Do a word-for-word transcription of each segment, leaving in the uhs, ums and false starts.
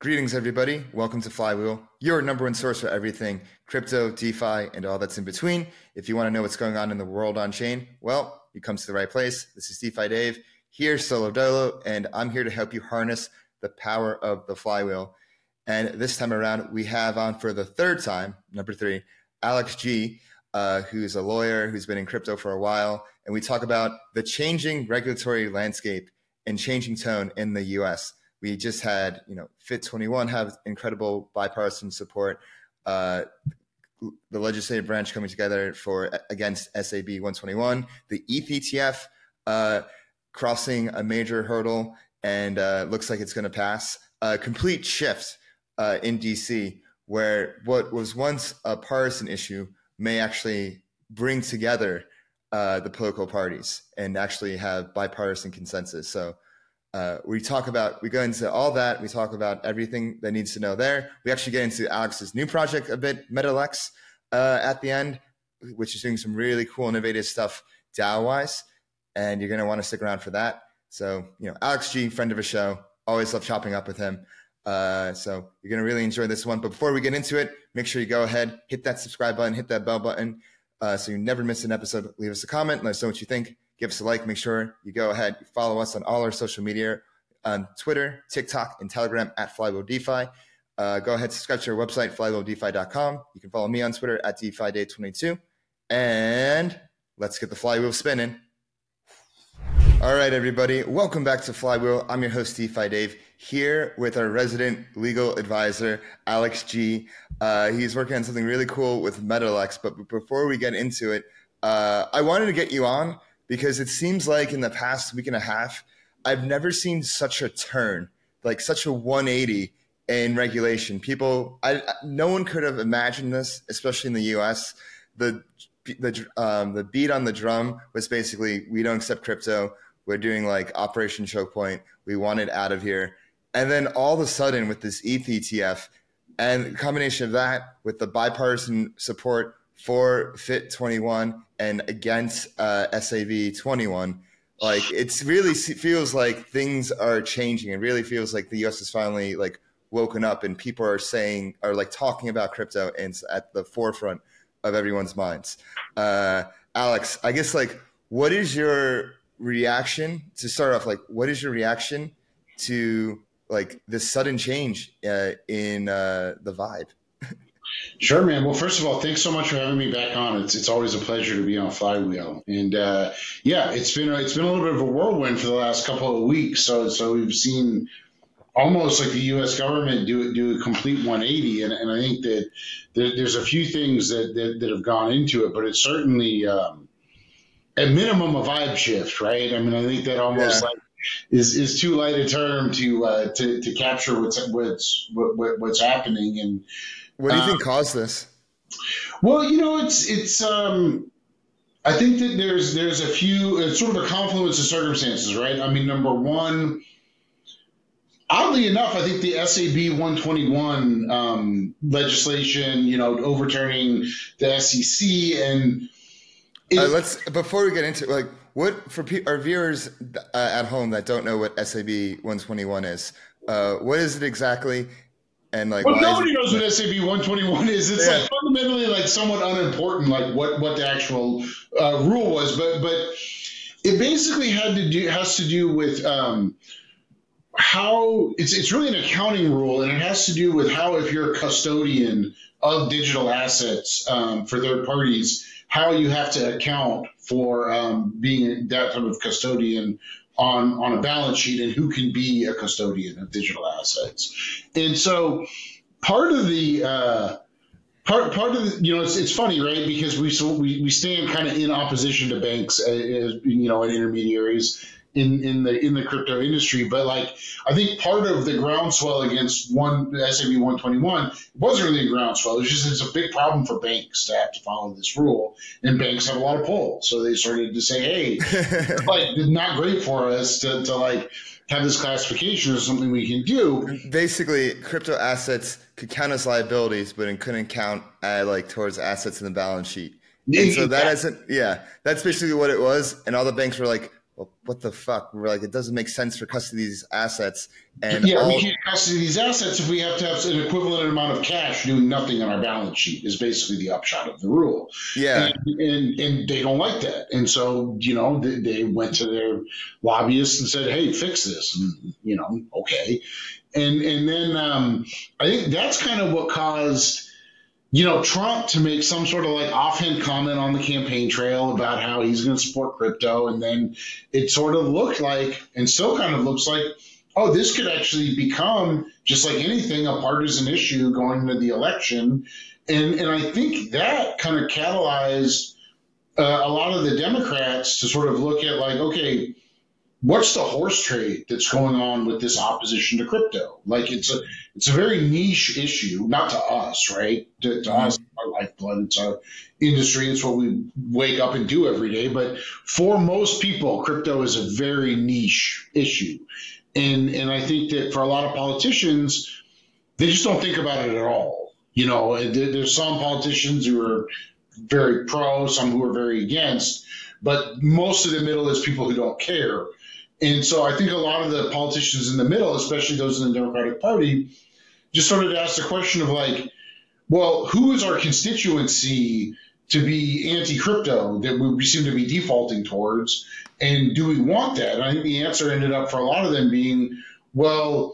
Greetings, everybody. Welcome to Flywheel, your number one source for everything crypto, DeFi, and all that's in between. If you want to know what's going on in the world on chain, well, you come to the right place. This is DeFi Dave, here solo dolo, and I'm here to help you harness the power of the flywheel. And this time around, we have on for the third time, number three, Alex G, uh, who's a lawyer who's been in crypto for a while. And we talk about the changing regulatory landscape and changing tone in the U S. We just had, you know, Fit twenty-one have incredible bipartisan support. Uh, the legislative branch coming together for against S A B one twenty-one. The E T H E T F uh, crossing a major hurdle and uh, looks like it's going to pass. A complete shift uh, in D C, where what was once a partisan issue may actually bring together uh, the political parties and actually have bipartisan consensus. So. Uh, we talk about, we go into all that. We talk about everything that needs to know there. We actually get into Alex's new project a bit, MetaLex, uh, at the end, which is doing some really cool, innovative stuff DAO-wise. And you're going to want to stick around for that. So, you know, Alex G, friend of a show, always love chopping up with him. Uh, so you're going to really enjoy this one. But before we get into it, make sure you go ahead, hit that subscribe button, hit that bell button, uh, so you never miss an episode. Leave us a comment, let us know what you think. Give us a like. Make sure you go ahead, you follow us on all our social media on Twitter, TikTok, and Telegram at Flywheel DeFi. Uh, go ahead, subscribe to our website, flywheel defi dot com. You can follow me on Twitter at DeFi Day twenty-two. And let's get the flywheel spinning. All right, everybody. Welcome back to Flywheel. I'm your host, DeFi Dave, here with our resident legal advisor, Alex G. Uh, he's working on something really cool with MetaLex. But before we get into it, uh, I wanted to get you on because it seems like in the past week and a half, I've never seen such a turn, like such a one eighty in regulation. People, I, no one could have imagined this, especially in the U S. The the um, the beat on the drum was basically, we don't accept crypto. We're doing like Operation Choke Point. We want it out of here. And then all of a sudden with this E T H E T F and the combination of that with the bipartisan support for Fit twenty-one and against uh, S A B twenty-one, like it's really feels like things are changing. It really feels like the U S is finally like woken up and people are saying, are like talking about crypto and it's at the forefront of everyone's minds. Uh, Alex, I guess like, what is your reaction to start off? Like, what is your reaction to like this sudden change uh, in uh, the vibe? Sure, man. Well, first of all, thanks so much for having me back on. It's it's always a pleasure to be on Flywheel, and uh, yeah, it's been a, it's been a little bit of a whirlwind for the last couple of weeks. So so we've seen almost like the U S government do do a complete one eighty, and, and I think that there, there's a few things that, that that have gone into it, but it's certainly um, at minimum a vibe shift, right? I mean, I think that almost yeah. like is is too light a term to uh, to to capture what's what's what, what's happening. And what do you um, think caused this? Well, you know, it's it's. Um, I think that there's there's a few. It's sort of a confluence of circumstances, right? I mean, number one, oddly enough, I think the S A B one twenty-one um, legislation, you know, overturning the S E C and it, uh, let's before we get into like what for pe- our viewers uh, at home that don't know what S A B one twenty-one is. Uh, what is it exactly? And like, well, nobody knows what S A B one twenty-one is. It's yeah. like fundamentally like somewhat unimportant, like what, what the actual uh, rule was. But but it basically had to do has to do with um, how it's it's really an accounting rule, and it has to do with how if you're a custodian of digital assets um, for third parties, how you have to account for um, being that type of custodian on on a balance sheet and who can be a custodian of digital assets. And so part of the uh, part part of the, you know, it's it's funny, right? Because we so we, we stand kind of in opposition to banks, uh, you know, and intermediaries in in the in the crypto industry. But like, I think part of the groundswell against one S A B one twenty-one wasn't really a groundswell. It's just it's a big problem for banks to have to follow this rule, and banks have a lot of pull. So they started to say, hey, like, it's not great for us to, to like have this classification as something we can do. Basically, crypto assets could count as liabilities, but it couldn't count uh, like towards assets in the balance sheet. And so that isn't, yeah, that's basically what it was. And all the banks were like, well, what the fuck? We're like, it doesn't make sense for custody of these assets. And yeah, all- we can't custody these assets if we have to have an equivalent amount of cash doing nothing on our balance sheet is basically the upshot of the rule. Yeah. And, and, and they don't like that. And so, you know, they, they went to their lobbyists and said, hey, fix this. And, you know, okay. And, and then um, I think that's kind of what caused, you know, Trump to make some sort of like offhand comment on the campaign trail about how he's going to support crypto. And then it sort of looked like, and still kind of looks like, oh, this could actually become, just like anything, a partisan issue going into the election. And, and I think that kind of catalyzed uh, a lot of the Democrats to sort of look at like, okay, what's the horse trade that's going on with this opposition to crypto? Like it's a it's a very niche issue, not to us, right? To, to mm-hmm. us, our lifeblood, it's our industry, it's what we wake up and do every day. But for most people, crypto is a very niche issue. And and I think that for a lot of politicians, they just don't think about it at all. You know, there's some politicians who are very pro, some who are very against, but most of the middle is people who don't care. And so I think a lot of the politicians in the middle, especially those in the Democratic Party, just started to ask the question of like, well, who is our constituency to be anti-crypto that we seem to be defaulting towards? And do we want that? And I think the answer ended up for a lot of them being, well,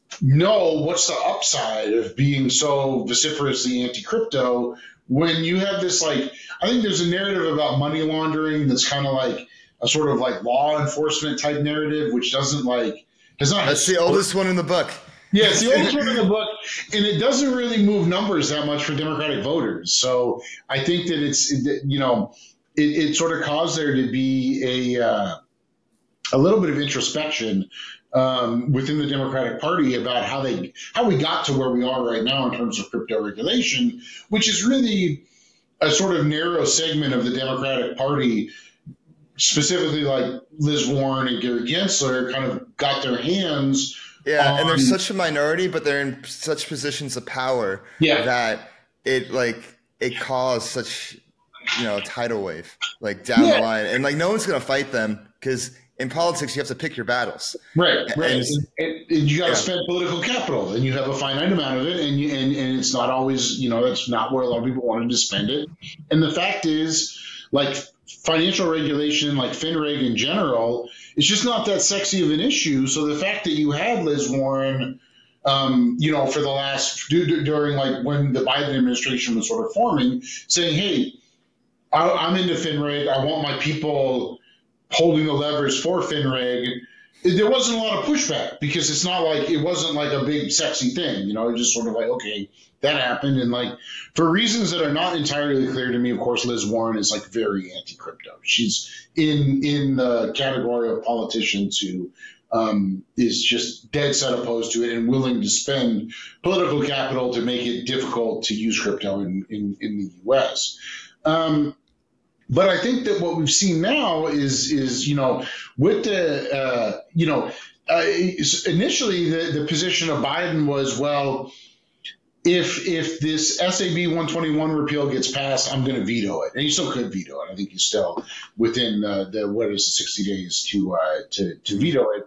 no, what's the upside of being so vociferously anti-crypto when you have this like, I think there's a narrative about money laundering that's kind of like, a sort of like law enforcement type narrative, which doesn't like does not. That's the oldest one in the book. Yeah, it's the oldest one in the book, and it doesn't really move numbers that much for Democratic voters. So I think that it's you know it, it sort of caused there to be a uh, a little bit of introspection um, within the Democratic Party about how they how we got to where we are right now in terms of crypto regulation, which is really a sort of narrow segment of the Democratic Party. Specifically, like Liz Warren and Gary Gensler kind of got their hands. Yeah, on, and they're such a minority, but they're in such positions of power yeah. that it like it caused such you know a tidal wave like down yeah. the line, and like no one's gonna fight them because in politics you have to pick your battles. Right, right. And, and, and you got to yeah. spend political capital, and you have a finite amount of it, and you, and and it's not always you know that's not where a lot of people wanted to spend it. And the fact is, like. Financial regulation, like FinReg in general, it's just not that sexy of an issue. So the fact that you had Liz Warren, um, you know, for the last during like when the Biden administration was sort of forming, saying, "Hey, I, I'm into FinReg. I want my people holding the levers for FinReg." There wasn't a lot of pushback because it's not like it wasn't like a big sexy thing, you know. It just sort of like, okay, that happened, and like for reasons that are not entirely clear to me, of course, Liz Warren is like very anti-crypto. She's in in the category of politicians who um, is just dead set opposed to it and willing to spend political capital to make it difficult to use crypto in in, in the U S. Um, But I think that what we've seen now is, is you know, with the, uh, you know, uh, initially the, the position of Biden was, well, if if this S A B one twenty-one repeal gets passed, I'm going to veto it. And he still could veto it. I think he's still within uh, the, what is it, sixty days to, uh, to, to veto it.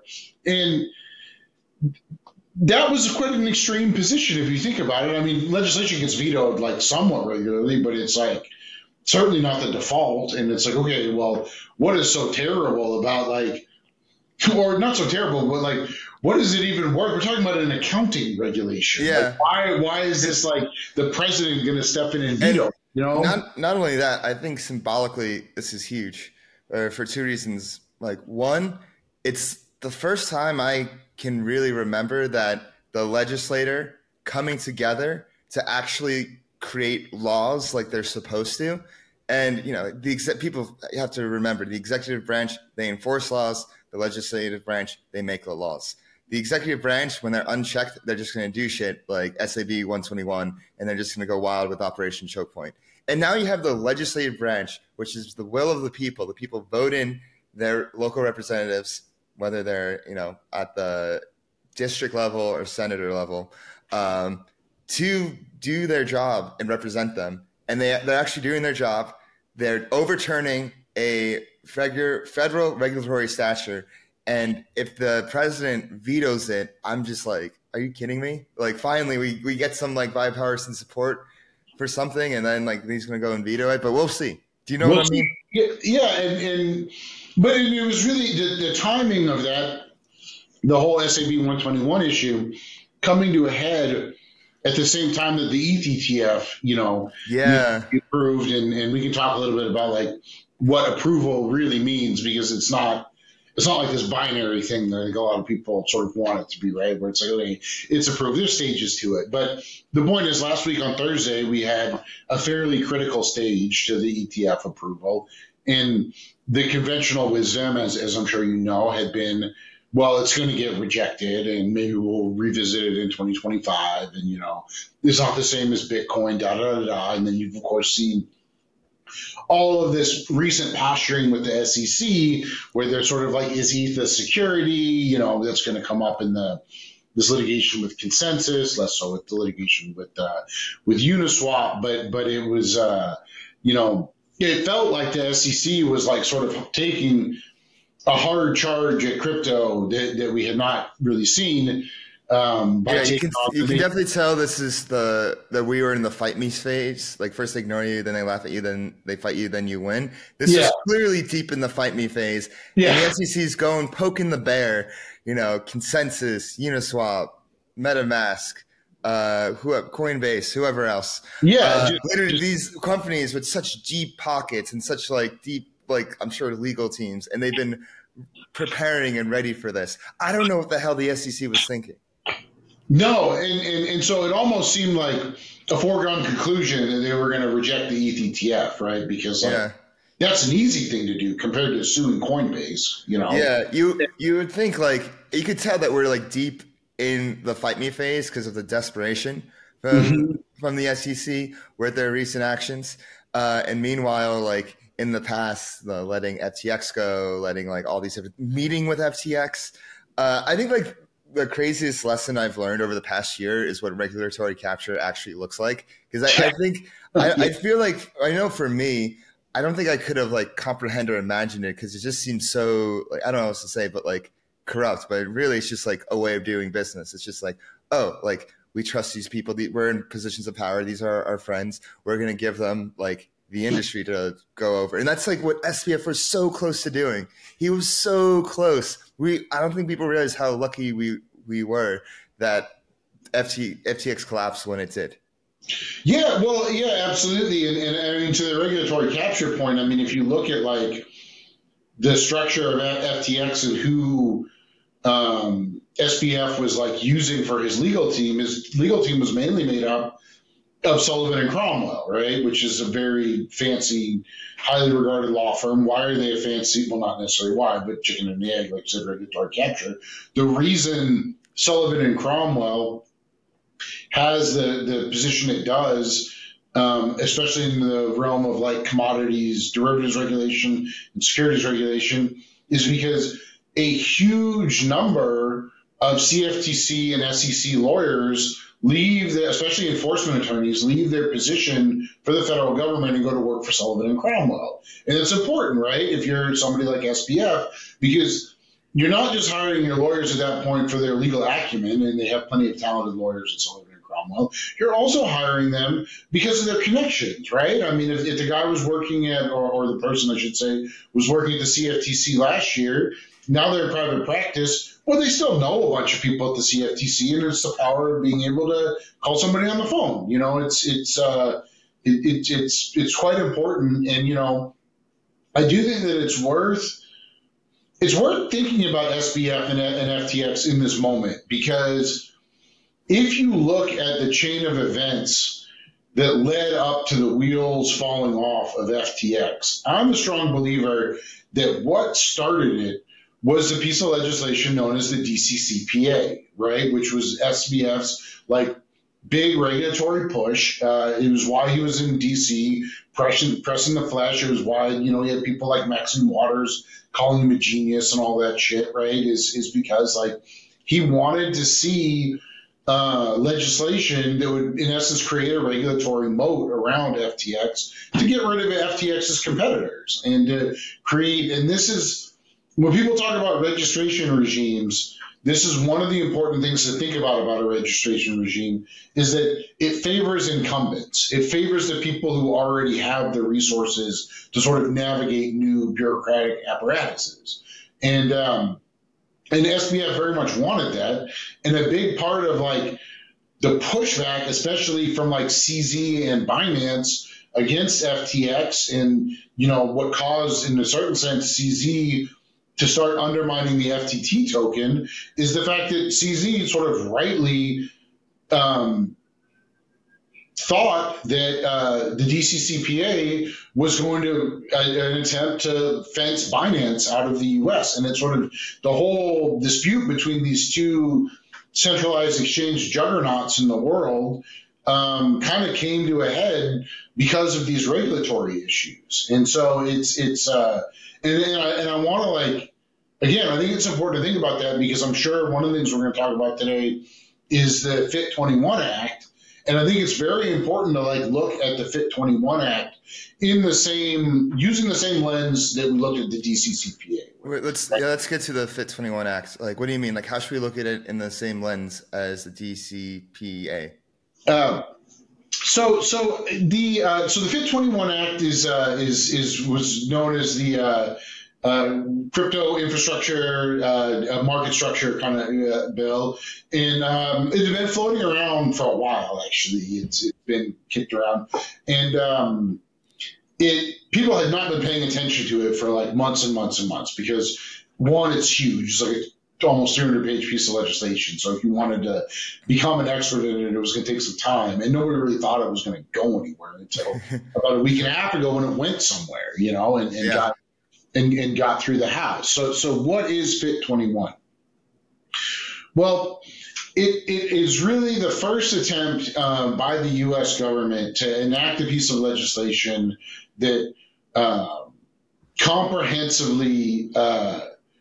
And that was quite an extreme position if you think about it. I mean, legislation gets vetoed like somewhat regularly, but it's like, certainly not the default. And it's like, okay, well, what is so terrible about like, or not so terrible, but like, what does it even work? We're talking about an accounting regulation. Yeah. Like why, why is this like the president going to step in and veto? And you know, not, not only that, I think symbolically, this is huge uh, for two reasons. Like one, it's the first time I can really remember that the legislator coming together to actually create laws like they're supposed to. And, you know, the exe- people have to remember the executive branch, they enforce laws. The legislative branch, they make the laws. The executive branch, when they're unchecked, they're just going to do shit like S A B one twenty-one, and they're just going to go wild with Operation Choke Point. And now you have the legislative branch, which is the will of the people. The people vote in their local representatives, whether they're, you know, at the district level or senator level, um, to do their job and represent them. And they, they're actually doing their job. They're overturning a federal federal regulatory stature, and if the president vetoes it, I'm just like, are you kidding me? Like, finally, we, we get some like bipartisan support for something, and then like he's going to go and veto it. But we'll see. Do you know we'll what I mean? Yeah, yeah, and, and but it was really the, the timing of that, the whole S A B one twenty-one issue coming to a head at the same time that the E T T F, you know, yeah, approved, and, and we can talk a little bit about like what approval really means, because it's not it's not like this binary thing that I think a lot of people sort of want it to be, right? Where it's like, okay, it's approved. There's stages to it. But the point is, last week on Thursday, we had a fairly critical stage to the E T F approval. And the conventional wisdom, as, as I'm sure you know, had been, well, it's going to get rejected and maybe we'll revisit it in twenty twenty-five. And, you know, it's not the same as Bitcoin, da, da, da, da. And then you've, of course, seen all of this recent posturing with the S E C, where they're sort of like, is E T H the security? You know, that's going to come up in the this litigation with Consensus, less so with the litigation with uh, with Uniswap. But but it was, uh, you know, it felt like the S E C was like sort of taking a hard charge at crypto that, that we had not really seen. Um, yeah, you can, you can definitely tell this is the that we were in the fight me phase. Like, first they ignore you, then they laugh at you, then they fight you, then you win. This yeah. is clearly deep in the fight me phase. Yeah. And the S E C's going poking the bear. You know, Consensus, Uniswap, MetaMask, uh, whoever, Coinbase, whoever else. Yeah, uh, just, literally just, these companies with such deep pockets and such like deep, like I'm sure legal teams, and they've been preparing and ready for this. I don't know what the hell the S E C was thinking. No, and, and, and so it almost seemed like a foregone conclusion that they were going to reject the E T T F, right? Because like, yeah. that's an easy thing to do compared to suing Coinbase, you know? Yeah, you you would think like you could tell that we're like deep in the fight me phase because of the desperation from mm-hmm. from the S E C with their recent actions, uh, and meanwhile, like in the past, the letting F T X go, letting like all these different meeting with F T X. Uh, I think like. The craziest lesson I've learned over the past year is what regulatory capture actually looks like. Because I, I think, I, I feel like, I know for me, I don't think I could have like comprehended or imagined it because it just seems so, like, I don't know what to say, but like corrupt. But really, it's just like a way of doing business. It's just like, oh, like we trust these people. We're in positions of power. These are our friends. We're going to give them like the industry to go over. And that's like what S B F was so close to doing. He was so close. We, I don't think people realize how lucky we, we were that F T, F T X collapsed when it did. Yeah, well, yeah, absolutely. And, and I mean, to the regulatory capture point, I mean, if you look at like the structure of F T X and who um, S B F was like using for his legal team, his legal team was mainly made up of Sullivan and Cromwell, right? Which is a very fancy, highly regarded law firm. Why are they a fancy? Well, not necessarily why, but chicken and the egg, like said, regulatory capture. The reason Sullivan and Cromwell has the, the position it does, um, especially in the realm of like commodities, derivatives regulation, and securities regulation, is because a huge number of C F T C and S E C lawyers leave, the, especially enforcement attorneys, leave their position for the federal government and go to work for Sullivan and Cromwell. And it's important, right, if you're somebody like S B F, because you're not just hiring your lawyers at that point for their legal acumen, and they have plenty of talented lawyers at Sullivan and Cromwell. You're also hiring them because of their connections, right? I mean, if, if the guy was working at, or, or the person, I should say, was working at the C F T C last year, now they're in private practice. Well, they still know a bunch of people at the C F T C, and it's the power of being able to call somebody on the phone. You know, it's it's uh, it, it, it's it's quite important, and you know, I do think that it's worth it's worth thinking about S B F and, and F T X in this moment, because if you look at the chain of events that led up to the wheels falling off of F T X, I'm a strong believer that what started it was the piece of legislation known as the D C C P A, right, which was S B F's like big regulatory push. Uh, it was why he was in D C pressing, pressing the flesh. It was why, you know, he had people like Maxine Waters calling him a genius and all that shit, right, is, is because like he wanted to see uh, legislation that would, in essence, create a regulatory moat around F T X to get rid of F T X's competitors and to create. And this is when people talk about registration regimes. This is one of the important things to think about about a registration regime is that it favors incumbents. It favors the people who already have the resources to sort of navigate new bureaucratic apparatuses. And um, and S B F very much wanted that. And a big part of like the pushback, especially from like C Z and Binance against F T X, and you know what caused, in a certain sense, C Z to start undermining the F T T token, is the fact that C Z sort of rightly um, thought that uh, the D C C P A was going to uh, an attempt to fence Binance out of the U S. And it's sort of the whole dispute between these two centralized exchange juggernauts in the world um, kind of came to a head because of these regulatory issues. And so it's it's uh, and, and I, and I want to like again, I think it's important to think about that because I'm sure one of the things we're going to talk about today is the Fit twenty-one Act. And I think it's very important to like look at the Fit twenty-one Act in the same, using the same lens that we looked at the D C C P A. Wait, let's yeah, let's get to the Fit twenty-one Act. Like, what do you mean? Like, how should we look at it in the same lens as the D C P A? Uh, so, so the uh, so the Fit twenty-one Act is uh, is is was known as the uh, uh, crypto infrastructure uh, market structure kind of uh, bill, and um, it's been floating around for a while. Actually, it's, it's been kicked around, and um, it people had not been paying attention to it for like months and months and months because one, it's huge. It's like a almost three hundred page piece of legislation. So if you wanted to become an expert in it, it was going to take some time, and nobody really thought it was going to go anywhere until about a week and a half ago when it went somewhere, you know, and, and yeah. got and, and got through the House. So so what is Fit twenty-one? Well, it, it is really the first attempt uh, by the U S government to enact a piece of legislation that uh, comprehensively uh,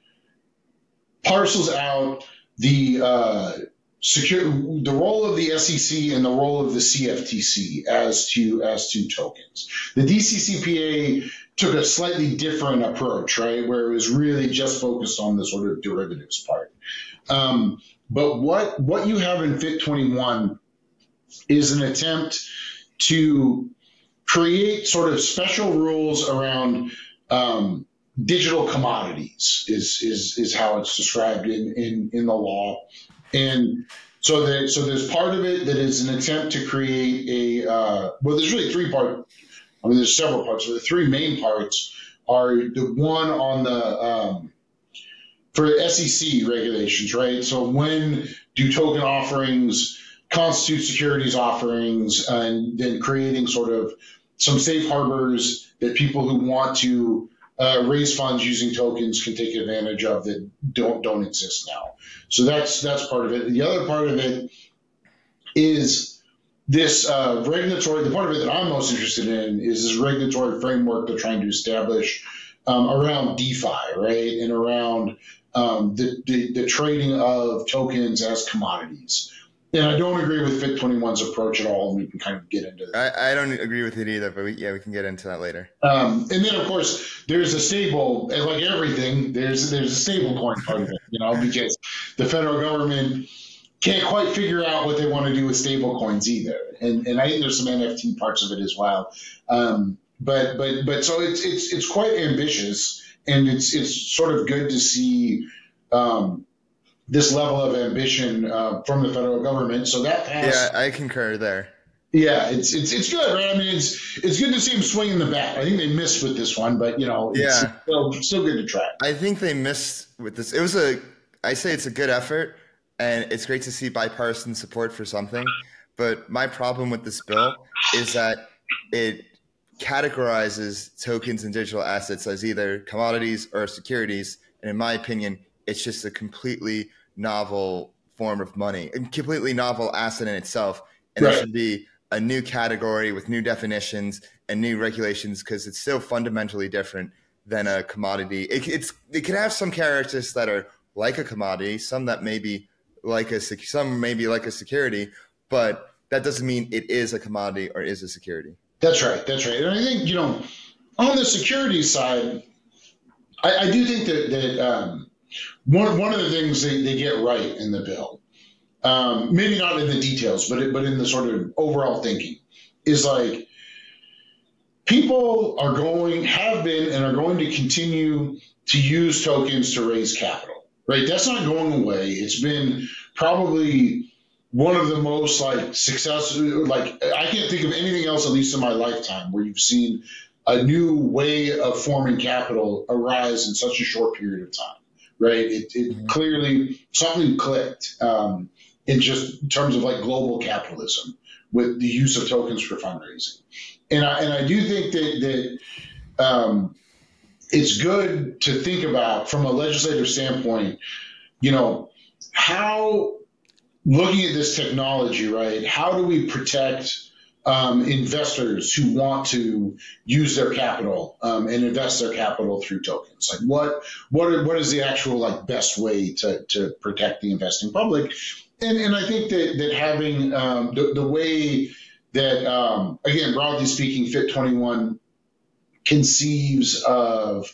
parcels out the uh, secure the role of the S E C and the role of the C F T C as to as to tokens. The D C C P A took a slightly different approach, right, where it was really just focused on the sort of derivatives part. Um, but what what you have in Fit twenty-one is an attempt to create sort of special rules around um, digital commodities is, is is how it's described in, in, in the law. And so there, so there's part of it that is an attempt to create a, uh, well, there's really three parts. I mean, there's several parts, but the three main parts are the one on the, um, for S E C regulations, right? So when do token offerings constitute securities offerings, and then creating sort of some safe harbors that people who want to uh, raise funds using tokens can take advantage of that don't don't exist now. So that's that's part of it. The other part of it is this uh, regulatory. The part of it that I'm most interested in is this regulatory framework they're trying to establish um, around DeFi, right, and around um, the, the the trading of tokens as commodities. And I don't agree with Fit twenty-one's approach at all, and we can kind of get into that. I, I don't agree with it either, but we, yeah, we can get into that later. Um, and then, of course, there's a stable, and like everything, there's there's a stable coin part of it, you know, because the federal government can't quite figure out what they want to do with stable coins either. And and I think there's some N F T parts of it as well. Um, but but but so it's it's it's quite ambitious, and it's it's sort of good to see um, this level of ambition uh, from the federal government. So that passed. Yeah, I concur there. Yeah, it's it's it's good, right? I mean, it's it's good to see them swinging the bat. I think they missed with this one, but you know, it's yeah. still, still good to try. I think they missed with this. It was a, I say it's a good effort, and it's great to see bipartisan support for something. But my problem with this bill is that it categorizes tokens and digital assets as either commodities or securities, and in my opinion, it's just a completely novel form of money, a completely novel asset in itself, and right. There should be a new category with new definitions and new regulations because it's so fundamentally different than a commodity. It, it's it can have some characteristics that are like a commodity, some that maybe like a sec- some maybe like a security, but that doesn't mean it is a commodity or is a security. That's right. That's right. And I think, you know, on the security side, I, I do think that, that um, one, one of the things they, they get right in the bill, um, maybe not in the details, but it, but in the sort of overall thinking, is like people are going, have been, and are going to continue to use tokens to raise capital, right? That's not going away. It's been probably one of the most like successful, like I can't think of anything else, at least in my lifetime, where you've seen a new way of forming capital arise in such a short period of time, right? It, it mm-hmm. clearly something clicked um, in just in terms of like global capitalism with the use of tokens for fundraising. And I, and I do think that, that um, it's good to think about from a legislative standpoint, you know, how looking at this technology, right, how do we protect um, investors who want to use their capital um, and invest their capital through tokens? Like what what are, what is the actual like best way to, to protect the investing public? And and I think that, that having um, the, the way that, um, again, broadly speaking, Fit twenty-one conceives of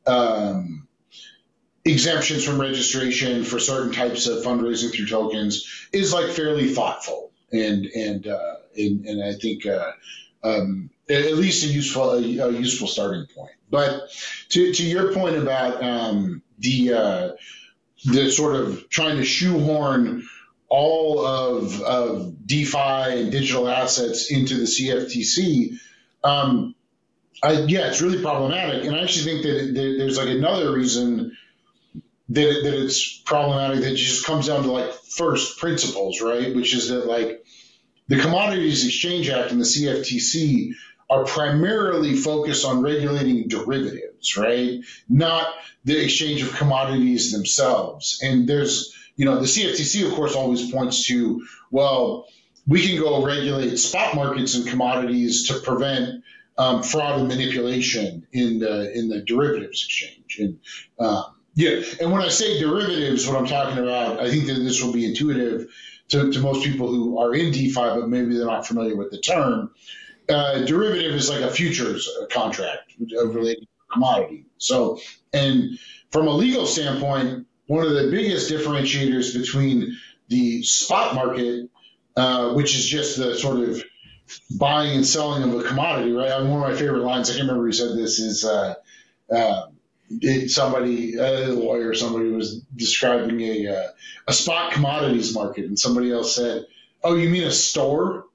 um, exemptions from registration for certain types of fundraising through tokens is like fairly thoughtful and and uh, and, and I think uh, um, at least a useful a, a useful starting point. But to to your point about um, the uh, the sort of trying to shoehorn all of, of DeFi and digital assets into the C F T C, um, I, yeah, it's really problematic. And I actually think that, that there's like another reason that, it, that it's problematic that just comes down to like first principles, right? Which is that like the Commodities Exchange Act and the C F T C are primarily focused on regulating derivatives, right? Not the exchange of commodities themselves. And there's, you know, the C F T C, of course, always points to, well, we can go regulate spot markets and commodities to prevent um, fraud and manipulation in the in the derivatives exchange. And um, yeah, and when I say derivatives, what I'm talking about, I think that this will be intuitive to, to most people who are in DeFi, but maybe they're not familiar with the term. Uh, derivative is like a futures contract related to commodity. So, and from a legal standpoint, one of the biggest differentiators between the spot market, uh, which is just the sort of buying and selling of a commodity, right? I mean, one of my favorite lines, I can't remember who said this, is uh, uh, it, somebody, a lawyer, somebody was describing a, uh, a spot commodities market, and somebody else said, "Oh, you mean a store?"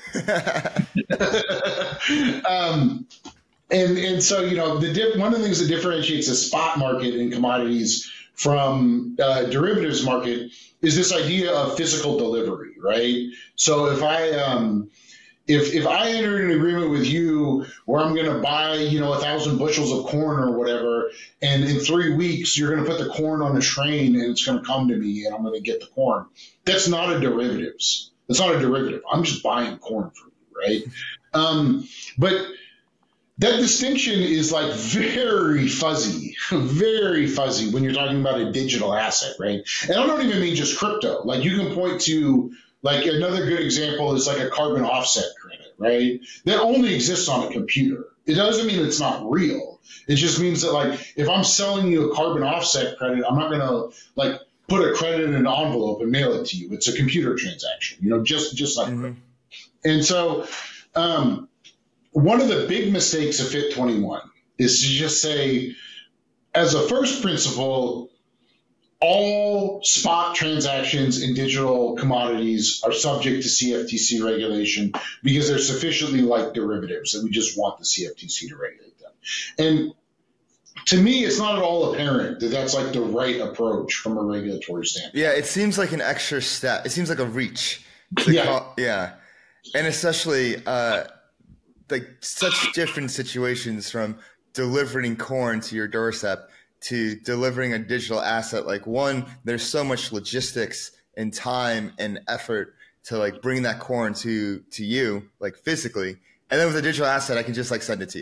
um, and and so, you know, the diff- one of the things that differentiates a spot market in commodities from uh, derivatives market is this idea of physical delivery, right? So if I um, if if I enter an agreement with you where I'm going to buy, you know, a thousand bushels of corn or whatever, and in three weeks you're going to put the corn on a train and it's going to come to me and I'm going to get the corn, that's not a derivatives. That's not a derivative. I'm just buying corn from you, right? Um, but that distinction is like very fuzzy, very fuzzy when you're talking about a digital asset, right? And I don't even mean just crypto. Like you can point to like another good example is like a carbon offset credit, right? That only exists on a computer. It doesn't mean it's not real. It just means that like if I'm selling you a carbon offset credit, I'm not going to like put a credit in an envelope and mail it to you. It's a computer transaction, you know, just just like mm-hmm. And so um, one of the big mistakes of Fit twenty-one is to just say, as a first principle, all spot transactions in digital commodities are subject to C F T C regulation because they're sufficiently like derivatives that we just want the C F T C to regulate them. And to me, it's not at all apparent that that's like the right approach from a regulatory standpoint. Yeah, it seems like an extra step. It seems like a reach. Yeah. Call, yeah. And especially uh, like such different situations from delivering corn to your doorstep to delivering a digital asset. Like one, there's so much logistics and time and effort to like bring that corn to, to you, like physically. And then with a digital asset, I can just like send it to you.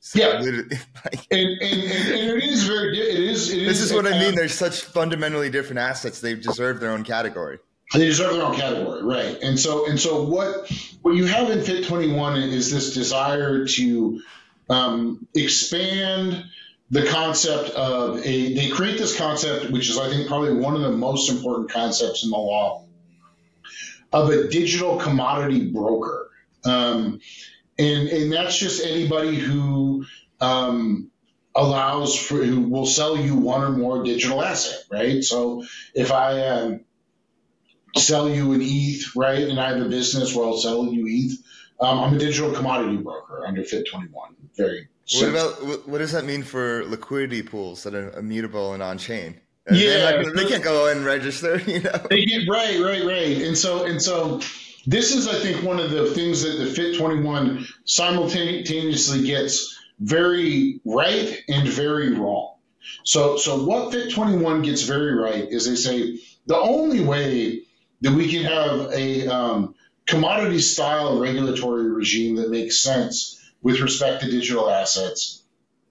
So yeah, like, and, and, and and it is very it is. It this is, is what uh, I mean. There's such fundamentally different assets. They deserve their own category. They deserve their own category, right? And so and so what what you have in F I T twenty-one is this desire to um, expand the concept of a. They create this concept, which is I think probably one of the most important concepts in the law, of a digital commodity broker. Um, and and that's just anybody who um, allows for who will sell you one or more digital asset, right? So if I um, sell you an E T H, right, and I have a business where I'll sell you E T H, um, I'm a digital commodity broker under F I T twenty-one. Very. What simple. about what does that mean for liquidity pools that are immutable and on chain? Yeah, they can't go and register, you know. They get right, right, right, and so and so. This is, I think, one of the things that the F I T twenty-one simultaneously gets very right and very wrong. So, so what F I T twenty-one gets very right is they say the only way that we can have a um, commodity-style regulatory regime that makes sense with respect to digital assets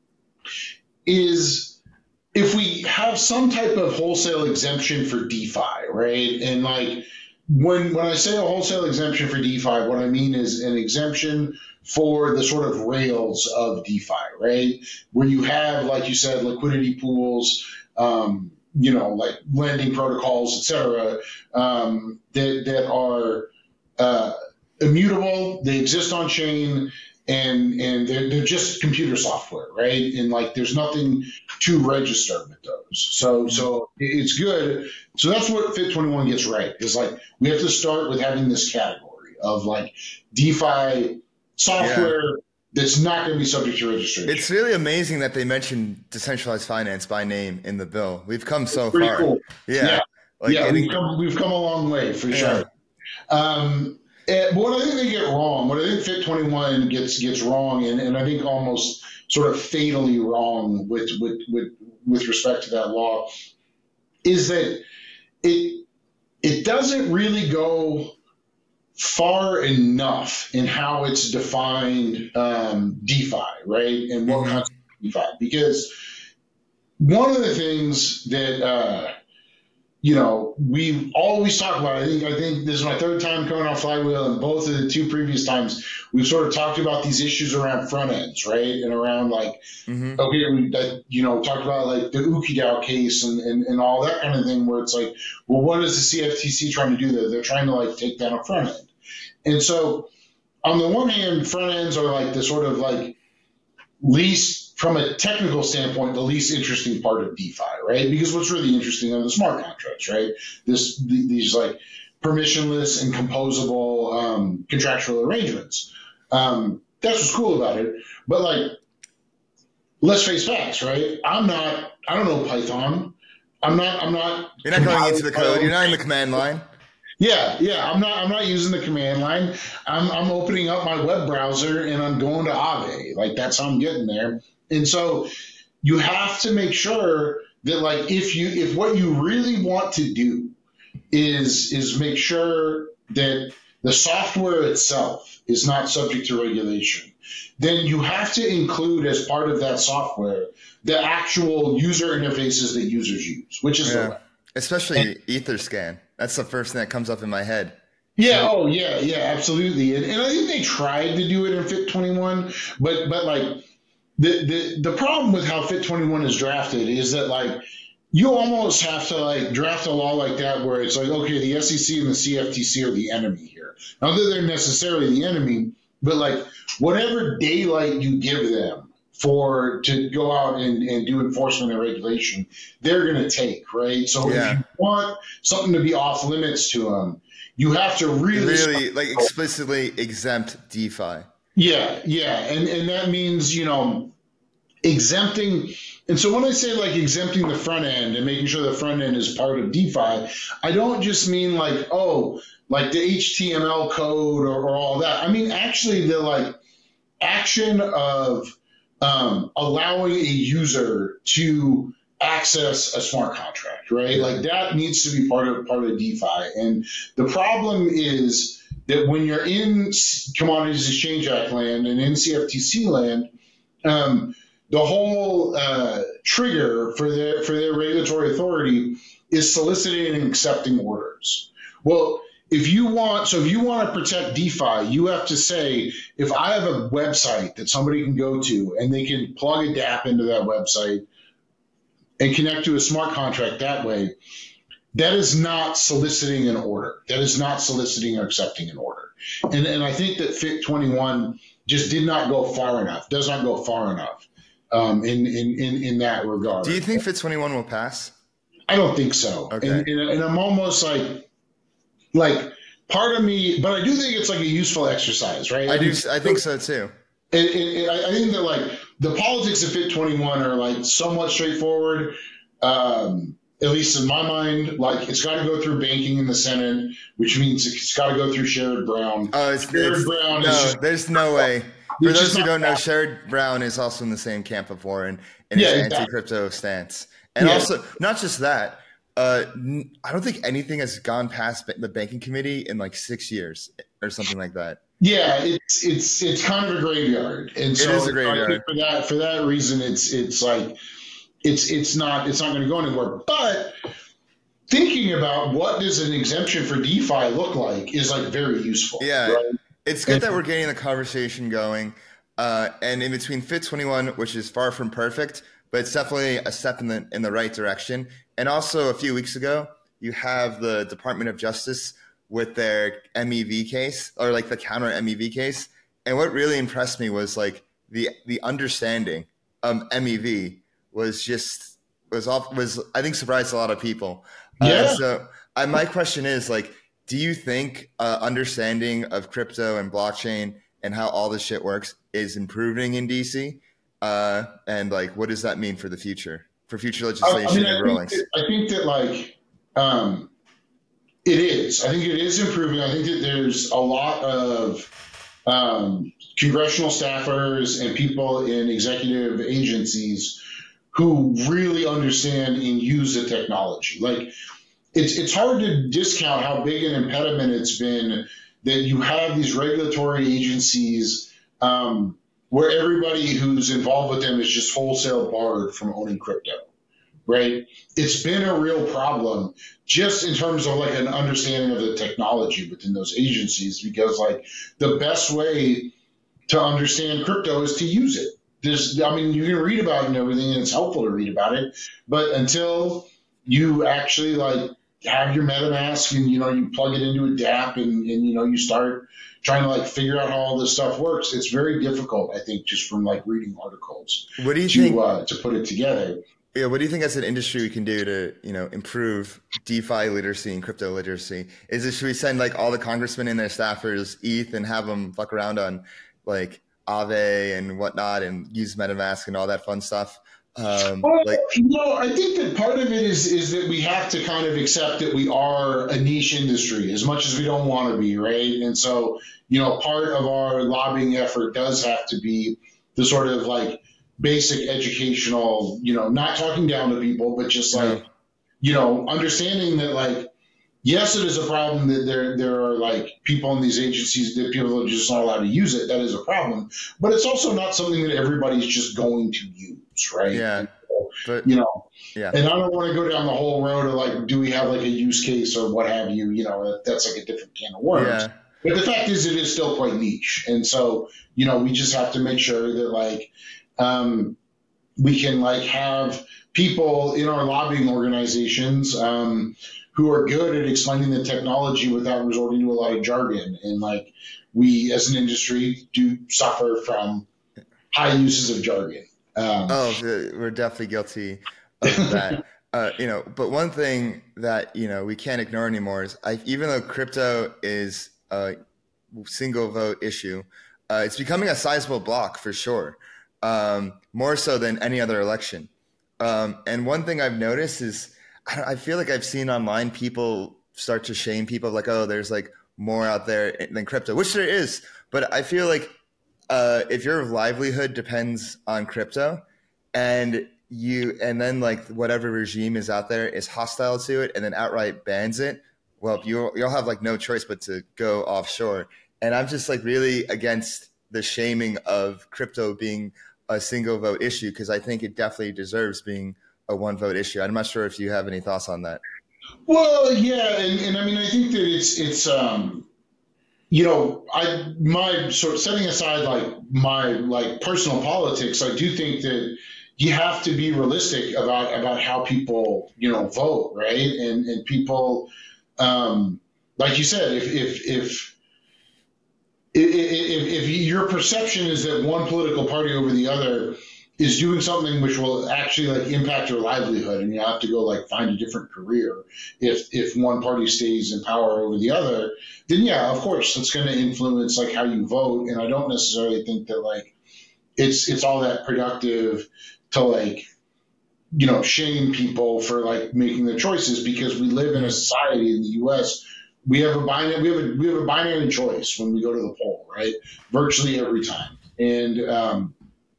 is if we have some type of wholesale exemption for DeFi, right? And like when when I say a wholesale exemption for DeFi, what I mean is an exemption for the sort of rails of DeFi, right? Where you have, like you said, liquidity pools, um, you know, like lending protocols, et cetera, um, that, that are uh, immutable, they exist on chain, and and they're, they're just computer software, right? And like there's nothing to register with those. So so it's good. So that's what F I T twenty-one gets right, is like we have to start with having this category of like DeFi software yeah. that's not going to be subject to registration. It's really amazing that they mentioned decentralized finance by name in the bill. We've come so Pretty far. Cool. Yeah, yeah, like yeah getting... we've, come, we've come a long way for yeah. sure. Um, and, but what I think they get wrong, what I think F I T twenty-one gets gets wrong, and, and I think almost sort of fatally wrong with with with with respect to that law, is that it it doesn't really go far enough in how it's defined um, DeFi, right? And what mm-hmm. constitutes DeFi. Because one of the things that, uh, you know, we always talk about, I think, I think this is my third time coming on Flywheel, and both of the two previous times, we've sort of talked about these issues around front ends, right? And around like, mm-hmm. okay, we, that, you know, talked about like the UkiDAO case and, and, and all that kind of thing, where it's like, well, what is the C F T C trying to do there? They're trying to like take down a front end. And so on the one hand, front ends are like the sort of like least, from a technical standpoint, the least interesting part of DeFi, right? Because what's really interesting are the smart contracts, right? This These like permissionless and composable um, contractual arrangements. Um, that's what's cool about it. But like, let's face facts, right? I'm not, I don't know Python. I'm not, I'm not. You're not going into the code. You're not in the command line. Yeah, yeah, I'm not. I'm not using the command line. I'm, I'm opening up my web browser and I'm going to Aave. Like that's how I'm getting there. And so you have to make sure that, like, if you if what you really want to do is is make sure that the software itself is not subject to regulation, then you have to include as part of that software the actual user interfaces that users use, which is yeah. the web. Especially and, Etherscan. That's the first thing that comes up in my head. Yeah. Oh, yeah. Yeah. Absolutely. And, and I think they tried to do it in F I T twenty-one, but but like the the the problem with how F I T twenty-one is drafted is that like you almost have to like draft a law like that where it's like, okay, the S E C and the C F T C are the enemy here. Not that they're necessarily the enemy, but like whatever daylight you give them for to go out and, and do enforcement and regulation, they're going to take, right? So yeah. if you want something to be off limits to them, you have to really, really like explicitly exempt DeFi. Yeah, yeah, and and that means, you know, exempting. And so when I say like exempting the front end and making sure the front end is part of DeFi, I don't just mean like, oh, like the H T M L code or, or all that. I mean actually the like action of Um, allowing a user to access a smart contract, right? Like that needs to be part of part of DeFi. And the problem is that when you're in Commodities Exchange Act land and in C F T C land, um, the whole uh, trigger for their for their regulatory authority is soliciting and accepting orders. Well, if you want, so if you want to protect DeFi, you have to say, if I have a website that somebody can go to and they can plug a dApp into that website and connect to a smart contract that way, that is not soliciting an order. That is not soliciting or accepting an order. And, and I think that F I T twenty-one just did not go far enough, does not go far enough um, in, in, in, in that regard. Do you think F I T twenty-one will pass? I don't think so. Okay. And, and, and I'm almost like, like part of me, but I do think it's like a useful exercise, right? I do. I think so too. And, and, and I think that like the politics of F I T twenty-one are like somewhat straightforward. Um, at least in my mind, like it's got to go through banking in the Senate, which means it's got to go through Sherrod Brown. Oh, it's, Sherrod it's, Brown. No, is just, there's no way. For it's those who don't know, that. Sherrod Brown is also in the same camp of Warren in Yeah, his exactly. anti-crypto stance. And Yeah. also, not just that, uh, n- I don't think anything has gone past ba- the banking committee in like six years or something like that. Yeah, it's it's it's kind of a graveyard, and so is a graveyard. I think for that for that reason, it's it's like it's it's not it's not going to go anywhere. But thinking about what does an exemption for DeFi look like is like very useful. Yeah, right? it's good that we're getting the conversation going. Uh, and in between F I T twenty-one, which is far from perfect, but it's definitely a step in the in the right direction. And also, a few weeks ago, you have the Department of Justice with their M E V case, or like the counter M E V case. And what really impressed me was like the the understanding of M E V was just was off was I think surprised a lot of people. Yeah. Uh, so I, my question is like, do you think uh, understanding of crypto and blockchain and how all this shit works is improving in D C? Uh, and like, what does that mean for the future, for future legislation I mean, and I rulings? think, that, I think that like um, it is. I think it is improving. I think that there's a lot of um, congressional staffers and people in executive agencies who really understand and use the technology. Like it's it's hard to discount how big an impediment it's been that you have these regulatory agencies um, where everybody who's involved with them is just wholesale barred from owning crypto, right? It's been a real problem just in terms of like an understanding of the technology within those agencies, because like the best way to understand crypto is to use it. There's, I mean, you can read about it and everything, and it's helpful to read about it, but until you actually like have your MetaMask and, you know, you plug it into a dApp and, and, you know, you start trying to like figure out how all this stuff works, it's very difficult, I think, just from like reading articles What do you to, think? uh, to put it together. Yeah, what do you think as an industry we can do to, you know, improve DeFi literacy and crypto literacy? Is it, should we send like all the congressmen and their staffers E T H and have them fuck around on like Aave and whatnot and use MetaMask and all that fun stuff? Um, Well, like, you know, I think that part of it is is that we have to kind of accept that we are a niche industry as much as we don't want to be, right? And so, you know, part of our lobbying effort does have to be the sort of like basic educational, you know, not talking down to people, but just like, Yeah. you know, understanding that like, yes, it is a problem that there there are like people in these agencies that people are just not allowed to use it. That is a problem, but it's also not something that everybody's just going to use, right? yeah, but You know, yeah, and I don't want to go down the whole road of like, do we have like a use case or what have you? You know, that, that's like a different can of worms. yeah. But the fact is, it is still quite niche, and so you know, we just have to make sure that like um, we can like have people in our lobbying organizations um, who are good at explaining the technology without resorting to a lot of jargon. And like we, as an industry, do suffer from high uses of jargon. Um, Oh, the- we're definitely guilty of that. uh, you know, but one thing that, you know, we can't ignore anymore is I, even though crypto is a single vote issue, uh, it's becoming a sizable block for sure, um, more so than any other election. Um, and one thing I've noticed is I, don't- I feel like I've seen online people start to shame people like, oh, there's like more out there than crypto, which there is. But I feel like uh, if your livelihood depends on crypto and you and then like whatever regime is out there is hostile to it and then outright bans it, well, you'll, you'll have like no choice but to go offshore. And I'm just like really against the shaming of crypto being a single vote issue, because I think it definitely deserves being a one vote issue. I'm not sure if you have any thoughts on that. Well, yeah, and, and I mean, I think that it's it's um, you know, I my sort of setting aside like my like personal politics, I do think that you have to be realistic about about how people, you know, vote, right? And and people, um, like you said, if if if if, if your perception is that one political party over the other is doing something which will actually like impact your livelihood, and you have to go like find a different career if if one party stays in power over the other, then yeah, of course, it's going to influence like how you vote. And I don't necessarily think that like it's it's all that productive to like, you know, shame people for like making their choices, because we live in a society in the U S. We have a binary we have a we have a binary choice when we go to the poll, right? Virtually every time, and um,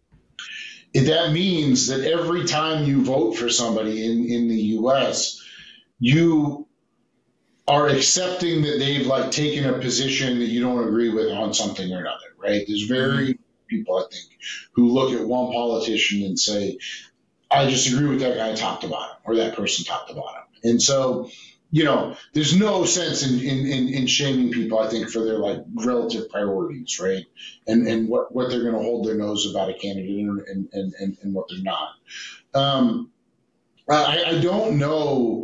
that means that every time you vote for somebody in, in the U S, you are accepting that they've like taken a position that you don't agree with on something or another, right? There's very few people, I think, who look at one politician and say, I disagree with that guy top to bottom, or that person top to bottom. And so, you know, there's no sense in, in, in, in shaming people, I think, for their like relative priorities, right? And and what, what they're going to hold their nose about a candidate, and and, and, and what they're not. Um, I, I don't know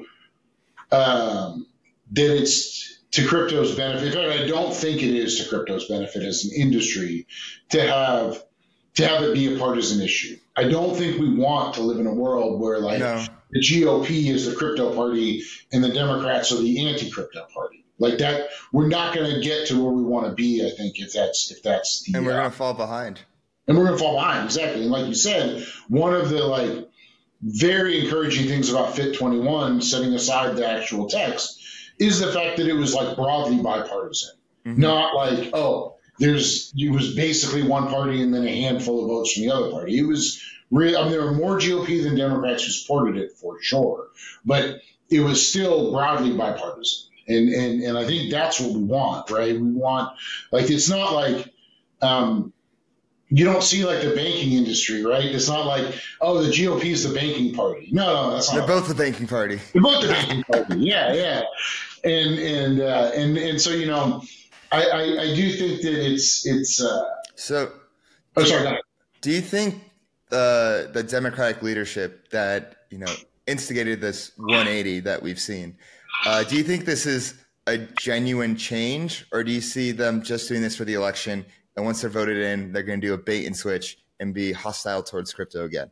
um, that it's to crypto's benefit. In fact, I don't think it is to crypto's benefit as an industry to have to have it be a partisan issue. I don't think we want to live in a world where like no. the G O P is the crypto party and the Democrats are the anti-crypto party. Like that, we're not going to get to where we want to be, I think, if that's if that's the and we're uh, going to fall behind. And we're going to fall behind, exactly. And like you said, one of the like very encouraging things about Fit twenty-one, setting aside the actual text, is the fact that it was like broadly bipartisan, mm-hmm. not like oh. There's it was basically one party and then a handful of votes from the other party. It was real. I mean, there were more G O P than Democrats who supported it for sure, but it was still broadly bipartisan. And and and I think that's what we want, right? We want like it's not like um, you don't see like the banking industry, right? It's not like oh the G O P is the banking party. No, no, that's not. They're both the banking party. They're both the banking party. Yeah, yeah. And and uh, and and so you know. I, I, I do think that it's it's. Uh, so, oh, sorry. Go ahead. Do you think uh, the Democratic leadership that you know instigated this one eighty that we've seen, uh, do you think this is a genuine change, or do you see them just doing this for the election, and once they're voted in, they're going to do a bait and switch and be hostile towards crypto again?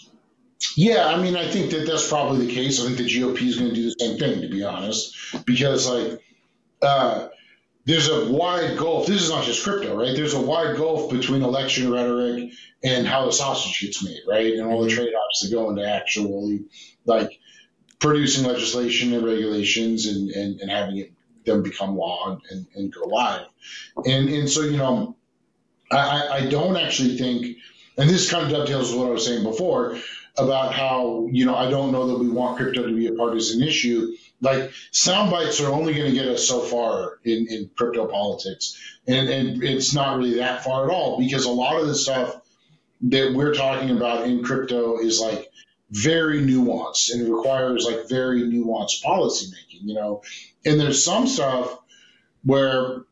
Yeah, I mean, I think that that's probably the case. I think the G O P is going to do the same thing, to be honest, because like. Uh, There's a wide gulf. This is not just crypto, right? There's a wide gulf between election rhetoric and how the sausage gets made, right? And all the trade-offs that go into actually like producing legislation and regulations and, and, and having it them become law and, and go live. And and so, you know, I, I don't actually think, and this kind of dovetails with what I was saying before about how, you know, I don't know that we want crypto to be a partisan issue. Like sound bites are only going to get us so far in, in crypto politics. And, and it's not really that far at all, because a lot of the stuff that we're talking about in crypto is like very nuanced and it requires like very nuanced policy making, you know, and there's some stuff where,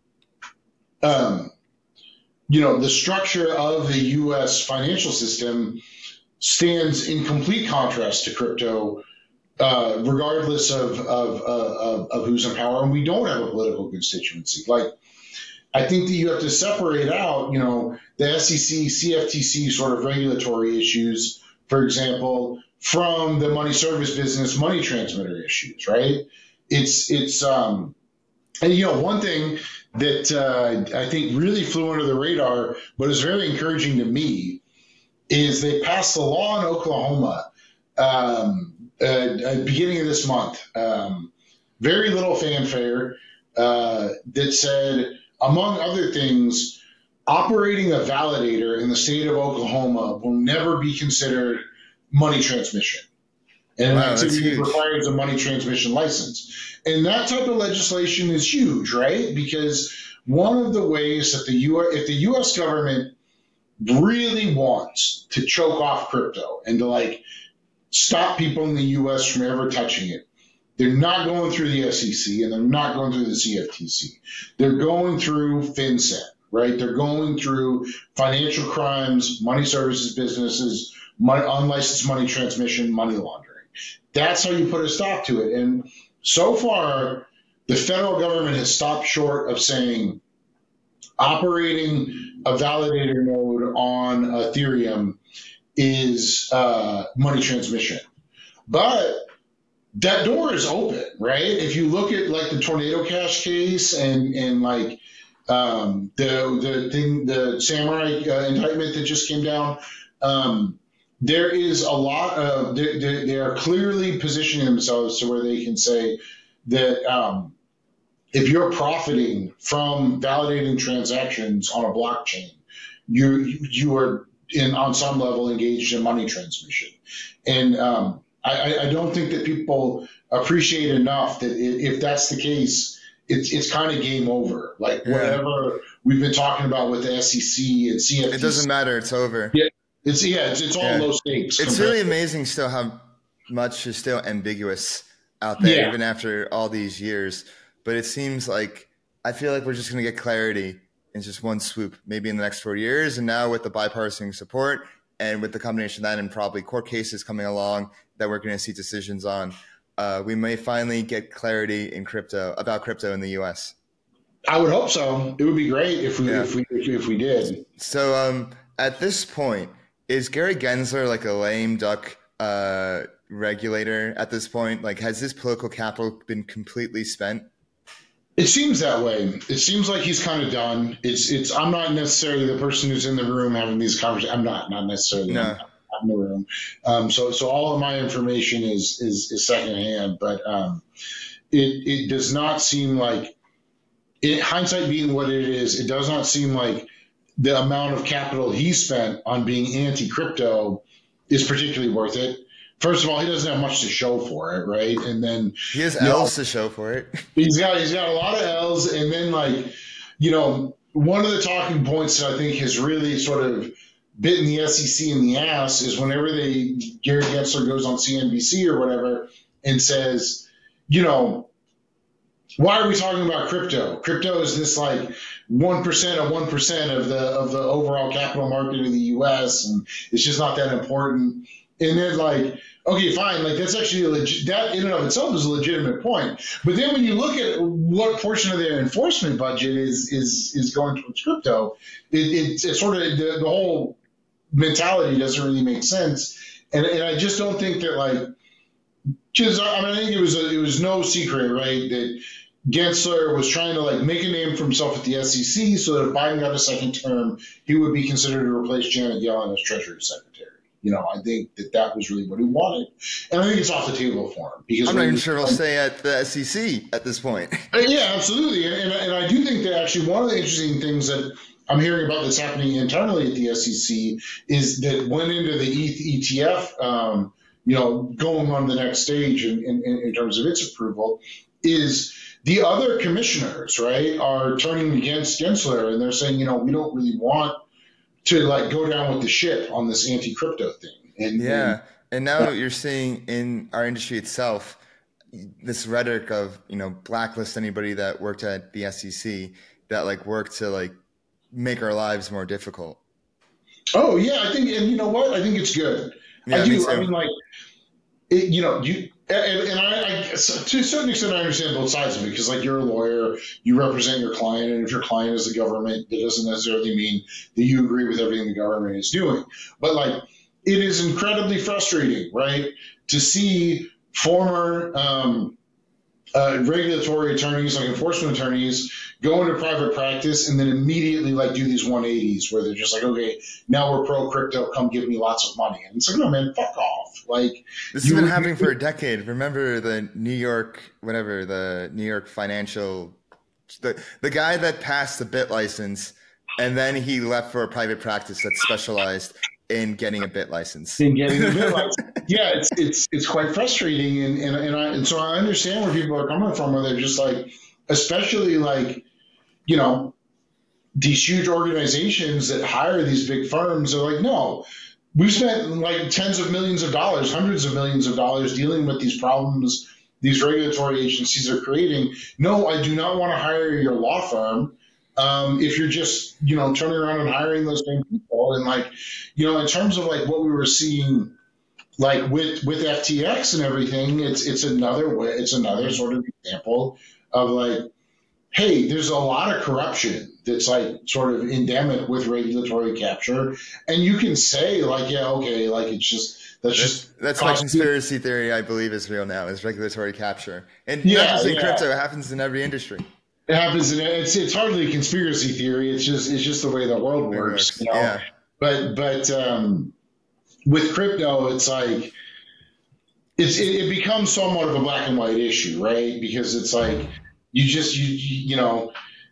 um, you know, the structure of the U S financial system stands in complete contrast to crypto. Uh, regardless of of, of of who's in power, and we don't have a political constituency. Like, I think that you have to separate out, you know, the S E C, C F T C sort of regulatory issues, for example, from the money service business money transmitter issues, right? It's it's um, and you know, one thing that uh, I think really flew under the radar, but is very encouraging to me, is they passed a law in Oklahoma. Um, Uh, at the beginning of this month, um, very little fanfare, uh, that said, among other things, operating a validator in the state of Oklahoma will never be considered money transmission. And wow, an activity requires a money transmission license. And that type of legislation is huge, right? Because one of the ways that the U S, if the U S government really wants to choke off crypto and to like stop people in the U S from ever touching it, they're not going through the S E C and they're not going through the C F T C. They're going through FinCEN, right? They're going through financial crimes, money services businesses, money, unlicensed money transmission, money laundering. That's how you put a stop to it. And so far, the federal government has stopped short of saying operating a validator node on Ethereum is uh, money transmission. But that door is open, right? If you look at like the Tornado Cash case and and like um, the the thing, the Samurai uh, indictment that just came down, um, there is a lot of they, they, they are clearly positioning themselves to where they can say that um, if you're profiting from validating transactions on a blockchain, you you are in on some level engaged in money transmission, and um, I, I don't think that people appreciate enough that if that's the case, it's it's kind of game over. Like yeah. whatever we've been talking about with the S E C and C F T C, it doesn't matter. It's over. Yeah, it's yeah, it's, it's all yeah. low stakes. It's really amazing still how much is still ambiguous out there, yeah. even after all these years. But it seems like I feel like we're just going to get clarity in just one swoop, maybe in the next four years. And now with the bipartisan support and with the combination of that and probably court cases coming along that we're going to see decisions on, uh, we may finally get clarity in crypto about crypto in the U S. I would hope so. It would be great if we yeah. if we if we did. So um, at this point, is Gary Gensler like a lame duck uh, regulator at this point? Like, has his political capital been completely spent? It seems that way. It seems like he's kind of done. It's it's. I'm not necessarily the person who's in the room having these conversations. I'm not not necessarily no. in the room. Um, so so all of my information is is, is secondhand. But um, it it does not seem like, in hindsight being what it is, it does not seem like the amount of capital he spent on being anti-crypto is particularly worth it. First of all, he doesn't have much to show for it, right? And then he has L's know, to show for it. He's got he's got a lot of L's, and then like, you know, one of the talking points that I think has really sort of bitten the S E C in the ass is whenever they Gary Gensler goes on C N B C or whatever and says, you know, why are we talking about crypto? Crypto is this like one percent of one percent of the of the overall capital market in the U S, and it's just not that important. And then like, okay, fine, like that's actually a leg- that in and of itself is a legitimate point. But then when you look at what portion of their enforcement budget is is is going towards crypto, it, it, it's sort of the, the whole mentality doesn't really make sense. And and I just don't think that like, just I mean I think it was a, it was no secret, right, that Gensler was trying to like make a name for himself at the S E C so that if Biden got a second term, he would be considered to replace Janet Yellen as Treasury Secretary. You know, I think that that was really what he wanted. And I think it's off the table for him. Because I'm not even sure he'll stay at the S E C at this point. Yeah, absolutely. And, and I do think that actually one of the interesting things that I'm hearing about that's happening internally at the S E C is that went into the E T H E T F, um, you know, going on the next stage in, in, in terms of its approval, is the other commissioners, right, are turning against Gensler, and they're saying, you know, we don't really want to like go down with the ship on this anti-crypto thing. And yeah, and, and now yeah. you're seeing in our industry itself this rhetoric of, you know, blacklist anybody that worked at the S E C that like worked to like make our lives more difficult. Oh yeah, I think, and you know what? I think it's good. Yeah, I do. me too. I mean, like, it, you know, you. And, and I, I, to a certain extent, I understand both sides of it because, like, you're a lawyer, you represent your client, and if your client is the government, that doesn't necessarily mean that you agree with everything the government is doing. But, like, it is incredibly frustrating, right, to see former um, uh, regulatory attorneys, like enforcement attorneys, go into private practice and then immediately, like, do these one eighties where they're just like, okay, now we're pro-crypto, come give me lots of money. And it's like, no, man, fuck off. Like, this has been happening for a decade. Remember the New York, whatever, the New York financial, the, the guy that passed the bit license and then he left for a private practice that specialized in getting a bit license. In getting a bit license. Yeah, it's it's it's quite frustrating. And, and, and, I, and so I understand where people are coming from, where they're just like, especially like, you know, these huge organizations that hire these big firms are like, no, we've spent like tens of millions of dollars, hundreds of millions of dollars dealing with these problems these regulatory agencies are creating. No, I do not want to hire your law firm. Um, if you're just, you know, turning around and hiring those same people. And like, you know, in terms of like what we were seeing, like with, with F T X and everything, it's, it's another way, it's another sort of example of like, hey, there's a lot of corruption that's like sort of endemic with regulatory capture. And you can say like, yeah, okay, like it's just, that's, that's just. That's my conspiracy theory, I believe, is real now, is regulatory capture. And yeah, not just in yeah. crypto, it happens in every industry. It happens in, it's, it's hardly a conspiracy theory. It's just, it's just the way the world works, works. You know? Yeah. But, but, um, with crypto, it's like, it's, it, it becomes somewhat of a black and white issue, right? Because it's like, you just, you, you know,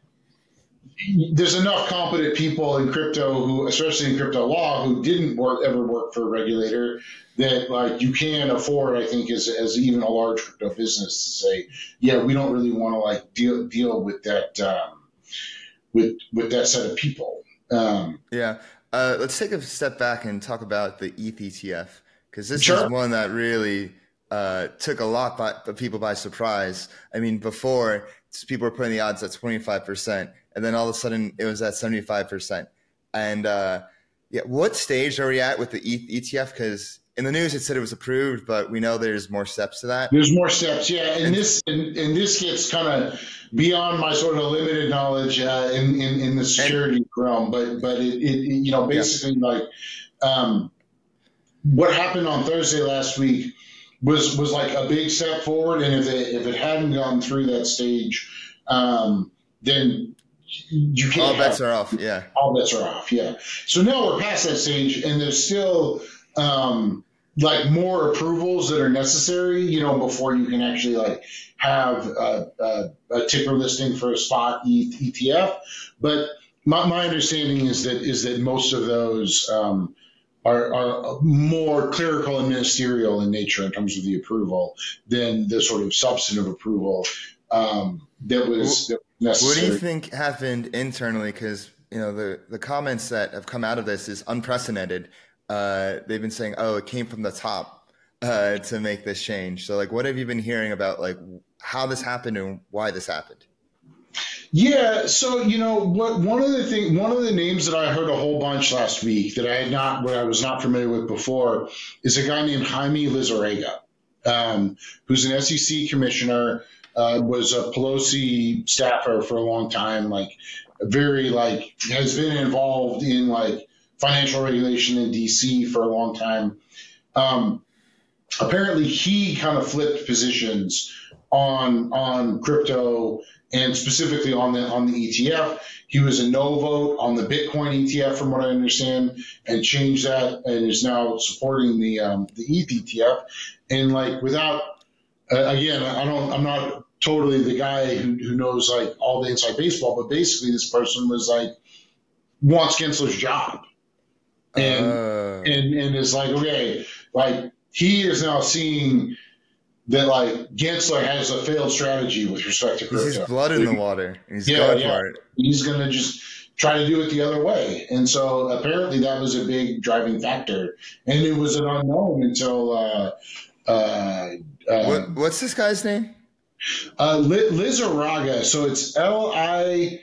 there's enough competent people in crypto who, especially in crypto law, who didn't work, ever work for a regulator that like you can afford, I think, as, as even a large crypto business to say, yeah, we don't really want to like deal, deal with that, um, with, with that set of people. Um, yeah. Uh, let's take a step back and talk about the E T H E T F, because this sure. is one that really uh, took a lot by, of people by surprise. I mean, before people were putting the odds at twenty-five percent, and then all of a sudden it was at seventy-five percent. And uh, yeah, what stage are we at with the E T F? Because in the news it said it was approved, but we know there's more steps to that. There's more steps, yeah. And, and this and, and this gets kind of beyond my sort of limited knowledge uh, in, in in the security and, realm, but but it, it you know basically yeah. like um, what happened on Thursday last week was was like a big step forward, and if it if it hadn't gone through that stage, um, then you can't. All bets have, are off. Yeah, all bets are off. Yeah. So now we're past that stage, and there's still um, like more approvals that are necessary, you know, before you can actually like have a, a, a ticker listing for a spot E T F. But my, my understanding is that is that most of those um, are, are more clerical and ministerial in nature in terms of the approval than the sort of substantive approval um, that was that was necessary. What do you think happened internally? Because you know the the comments that have come out of this is unprecedented. Uh, they've been saying, "Oh, it came from the top uh, to make this change." So, like, what have you been hearing about, like, how this happened and why this happened? Yeah, so you know what? One of the thing, one of the names that I heard a whole bunch last week that I had not, what I was not familiar with before, is a guy named Jaime Lizarraga, um, who's an S E C commissioner, uh, was a Pelosi staffer for a long time, like very like has been involved in like financial regulation in D C for a long time. Um, apparently, he kind of flipped positions on on crypto and specifically on the on the E T F. He was a no vote on the Bitcoin E T F, from what I understand, and changed that and is now supporting the um, the E T H E T F. And like without uh, again, I don't, I'm not totally the guy who, who knows like all the inside baseball, but basically this person was like wants Gensler's job. And, uh. and and is like, okay, like he is now seeing that like Gensler has a failed strategy with respect to crypto. He's blood in the water. He's yeah, going yeah. for it. He's going to just try to do it the other way. And so apparently that was a big driving factor. And it was an unknown until uh, uh, uh, what, what's this guy's name? Uh, Lizarraga. So it's L I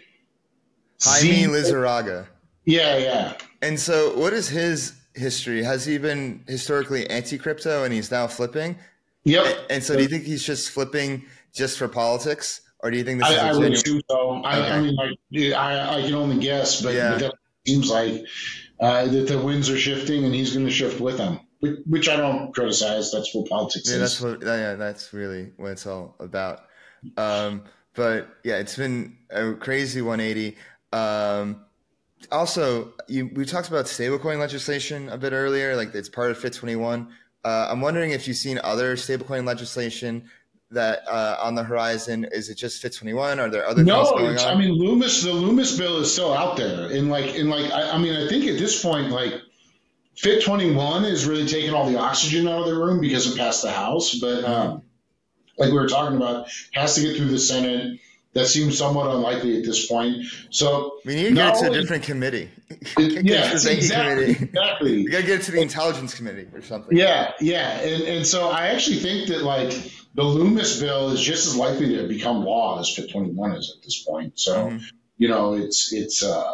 Jaime Lizarraga. Yeah, yeah. And so what is his history? Has he been historically anti-crypto and he's now flipping? Yep. And, and so do you think he's just flipping just for politics? Or do you think this I, is a I genuine... would assume so. I, okay. I mean, like, I, I can only guess, but, yeah. but that seems like uh, that the winds are shifting and he's going to shift with them, which I don't criticize. That's what politics yeah, is. That's what, yeah, that's really what it's all about. Um, but yeah, it's been a crazy one eighty. Um, Also, you, we talked about stablecoin legislation a bit earlier, like it's part of F I T twenty-one. Uh, I'm wondering if you've seen other stablecoin legislation that uh, on the horizon. Is it just F I T twenty-one? Are there other no, things going it's, on? I mean, Loomis, the Loomis bill is still out there. And like, and like, I, I mean, I think at this point, like F I T twenty-one is really taking all the oxygen out of the room because it passed the House. But um, like we were talking about, it has to get through the Senate. that seems somewhat unlikely at this point. So we need to get it to a different committee. It, yeah, exactly. Exactly. You got to get it to the Intelligence Committee or something. Yeah, yeah, and and so I actually think that like the Loomis bill is just as likely to become law as F I T twenty-one is at this point. So mm-hmm. you know, it's it's uh,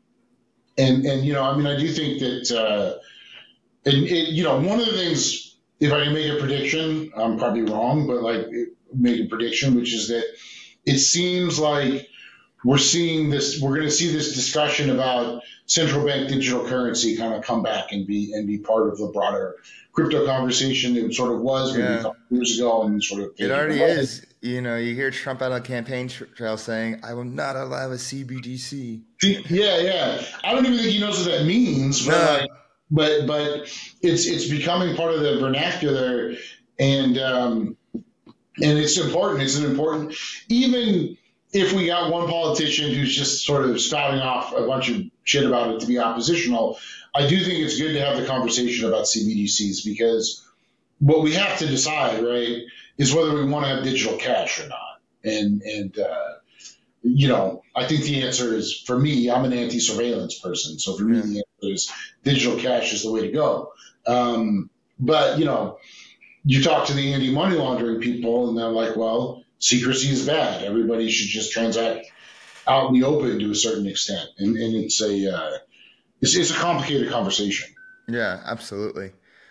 and and you know, I mean, I do think that uh, and it, you know, one of the things, if I can make a prediction, I'm probably wrong, but like make a prediction, which is that it seems like we're seeing this, we're going to see this discussion about central bank digital currency kind of come back and be and be part of the broader crypto conversation. It sort of was maybe yeah. a couple years ago, and sort of it already is. You know, you hear Trump out on campaign trail saying, "I will not allow a C B D C." Yeah, yeah. I don't even think he knows what that means, but no. like, but but it's it's becoming part of the vernacular, and um, and it's important. It's an important even. If we got one politician who's just sort of spouting off a bunch of shit about it to be oppositional, I do think it's good to have the conversation about C B D Cs, because what we have to decide, right, is whether we want to have digital cash or not. And, and uh, you know, I think the answer is, for me, I'm an anti-surveillance person. So for me, the answer is digital cash is the way to go. Um, but, you know, you talk to the anti-money laundering people and they're like, well, secrecy is bad. Everybody should just transact out in the open to a certain extent, and, and it's a uh, it's, it's a complicated conversation. Yeah, absolutely.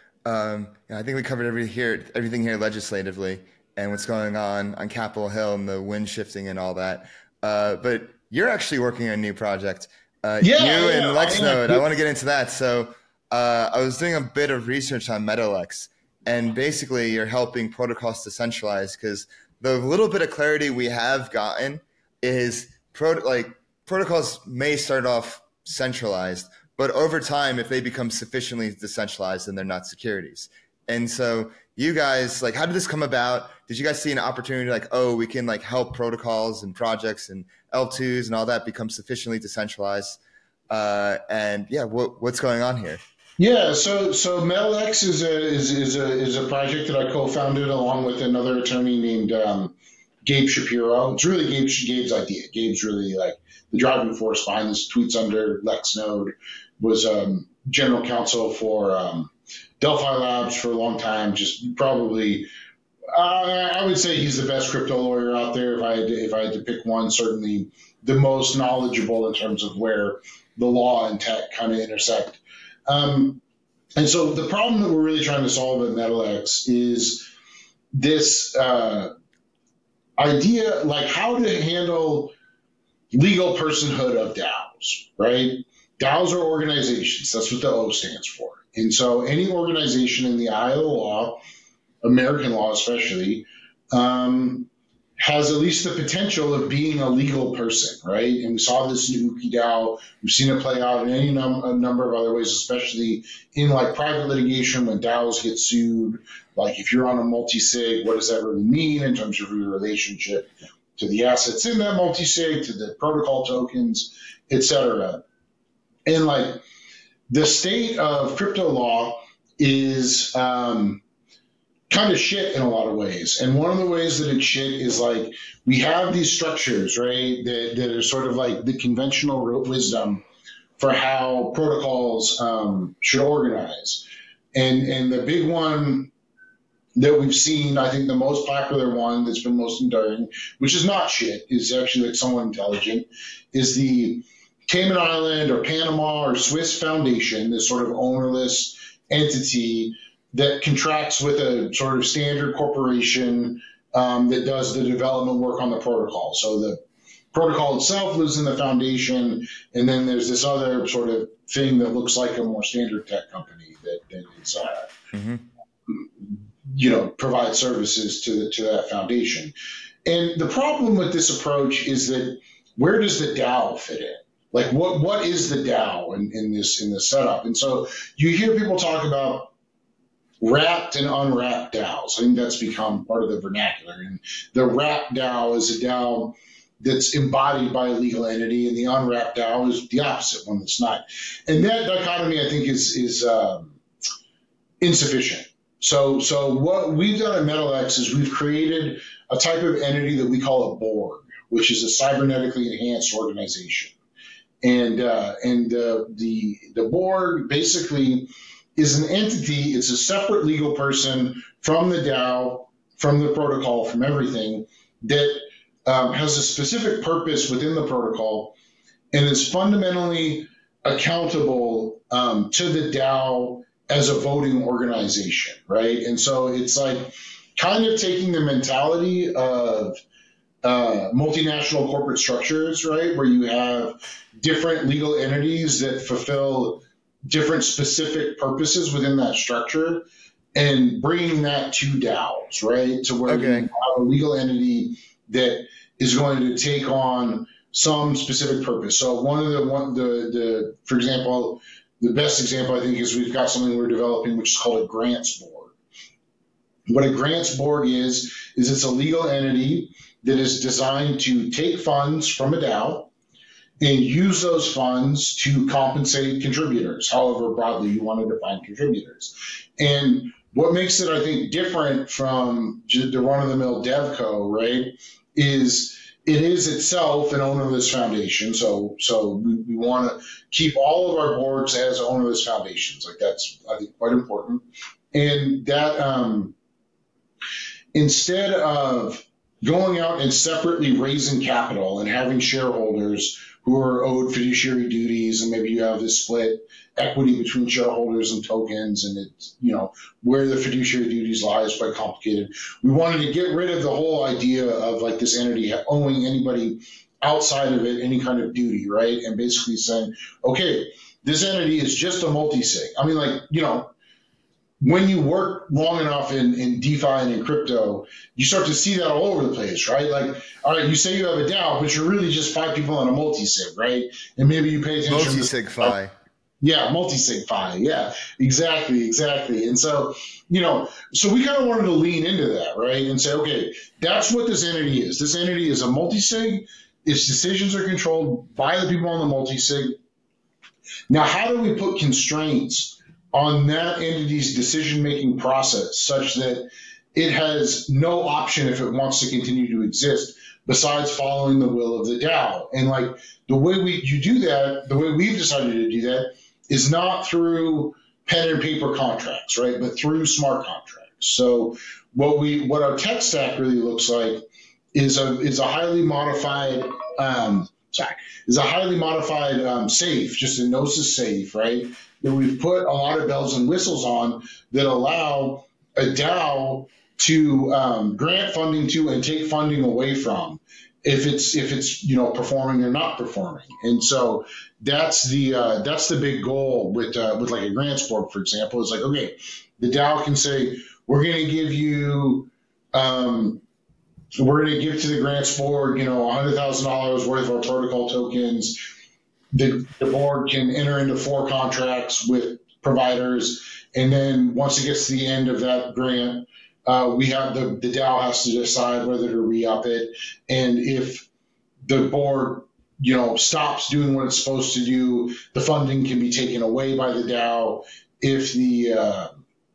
Um, yeah, I think we covered every here everything here legislatively and what's going on on Capitol Hill and the wind shifting and all that. Uh, but you're actually working on a new project. Uh, yeah, you yeah, and Lexnode. I, I want to get into that. So uh, I was doing a bit of research on MetaLex, and basically you're helping protocols to centralize, because the little bit of clarity we have gotten is pro- like protocols may start off centralized, but over time, if they become sufficiently decentralized, then they're not securities. And so you guys, like, how did this come about? Did you guys see an opportunity like, oh, we can like help protocols and projects and L twos and all that become sufficiently decentralized? Uh, and yeah, what, what's going on here? Yeah, so so MetaLex is a is is a is a project that I co-founded along with another attorney named um, Gabe Shapiro. It's really Gabe, Gabe's idea. Gabe's really like the driving force behind this. Tweets under Lexnode, was um, general counsel for um, Delphi Labs for a long time. Just probably, uh, I would say he's the best crypto lawyer out there. If I had to, if I had to pick one, certainly the most knowledgeable in terms of where the law and tech kind of intersect. Um, and so the problem that we're really trying to solve at MetaLex is this uh, idea, like how to handle legal personhood of DAOs, right? DAOs are organizations. That's what the O stands for. And so any organization in the eye of the law, American law especially, um, has at least the potential of being a legal person, right? And we saw this in UkiDAO. We've seen it play out in any num- a number of other ways, especially in like private litigation when DAOs get sued. Like if you're on a multi-sig, what does that really mean in terms of your relationship to the assets in that multi-sig, to the protocol tokens, et cetera? And like the state of crypto law is um, kind of shit in a lot of ways. And one of the ways that it's shit is like we have these structures, right, that, that are sort of like the conventional wisdom for how protocols um, should organize. And and the big one that we've seen, I think the most popular one that's been most enduring, which is not shit, is actually like somewhat intelligent, is the Cayman Island or Panama or Swiss Foundation, this sort of ownerless entity that contracts with a sort of standard corporation um, that does the development work on the protocol. So the protocol itself lives in the foundation, and then there's this other sort of thing that looks like a more standard tech company that, that is, uh, mm-hmm. you know, provides services to, to that foundation. And the problem with this approach is that where does the DAO fit in? Like what what is the DAO in, in this in this setup? And so you hear people talk about wrapped and unwrapped DAOs. I think that's become part of the vernacular. And the wrapped DAO is a DAO that's embodied by a legal entity, and the unwrapped DAO is the opposite, one that's not. And that dichotomy, I think, is is um, insufficient. So so what we've done at MetaLex is we've created a type of entity that we call a Borg, which is a cybernetically enhanced organization. And uh, and uh, the the board basically is an entity. It's a separate legal person from the DAO, from the protocol, from everything that um, has a specific purpose within the protocol and is fundamentally accountable um, to the DAO as a voting organization, right? And so it's like kind of taking the mentality of uh, multinational corporate structures, right, where you have different legal entities that fulfill different specific purposes within that structure, and bringing that to DAOs, right, to where okay. you have a legal entity that is going to take on some specific purpose. So one of the one the the for example, the best example I think is we've got something we're developing which is called a grants board. What a grants board is is it's a legal entity that is designed to take funds from a DAO and use those funds to compensate contributors, however broadly you want to define contributors. And what makes it, I think, different from the run-of-the-mill DevCo, right, is it is itself an ownerless foundation. So so we, we want to keep all of our boards as ownerless foundations. Like that's, I think, quite important. And that um, instead of going out and separately raising capital and having shareholders who are owed fiduciary duties, and maybe you have this split equity between shareholders and tokens, and it's, you know, where the fiduciary duties lie is quite complicated. We wanted to get rid of the whole idea of like this entity owing anybody outside of it any kind of duty, right? And basically saying, okay, this entity is just a multi-sig. I mean, like, you know, when you work long enough in, in DeFi and in crypto, you start to see that all over the place, right? Like, all right, you say you have a DAO, but you're really just five people on a multi-sig, right? And maybe you pay attention multi-sig to fi. Yeah, multi-sig fi. Yeah, exactly, exactly. And so, you know, so we kind of wanted to lean into that, right? And say, okay, that's what this entity is. This entity is a multi-sig. Its decisions are controlled by the people on the multi-sig. Now, how do we put constraints on that entity's decision-making process such that it has no option if it wants to continue to exist besides following the will of the DAO? And like the way we you do that, the way we've decided to do that is not through pen and paper contracts, right? But through smart contracts. So what we what our tech stack really looks like is a is a highly modified um, sorry is a highly modified um, safe, just a Gnosis safe, right? That we've put a lot of bells and whistles on that allow a DAO to um, grant funding to and take funding away from if it's if it's you know performing or not performing. And so that's the uh, that's the big goal with uh, with like a grants board, for example. Is like, okay, the DAO can say we're going to give you um, we're going to give to the grants board you know one hundred thousand dollars worth of our protocol tokens. The, the board can enter into four contracts with providers, and then once it gets to the end of that grant, uh, we have the, the DAO has to decide whether to re-up it. And if the board, you know, stops doing what it's supposed to do, the funding can be taken away by the DAO. If the uh,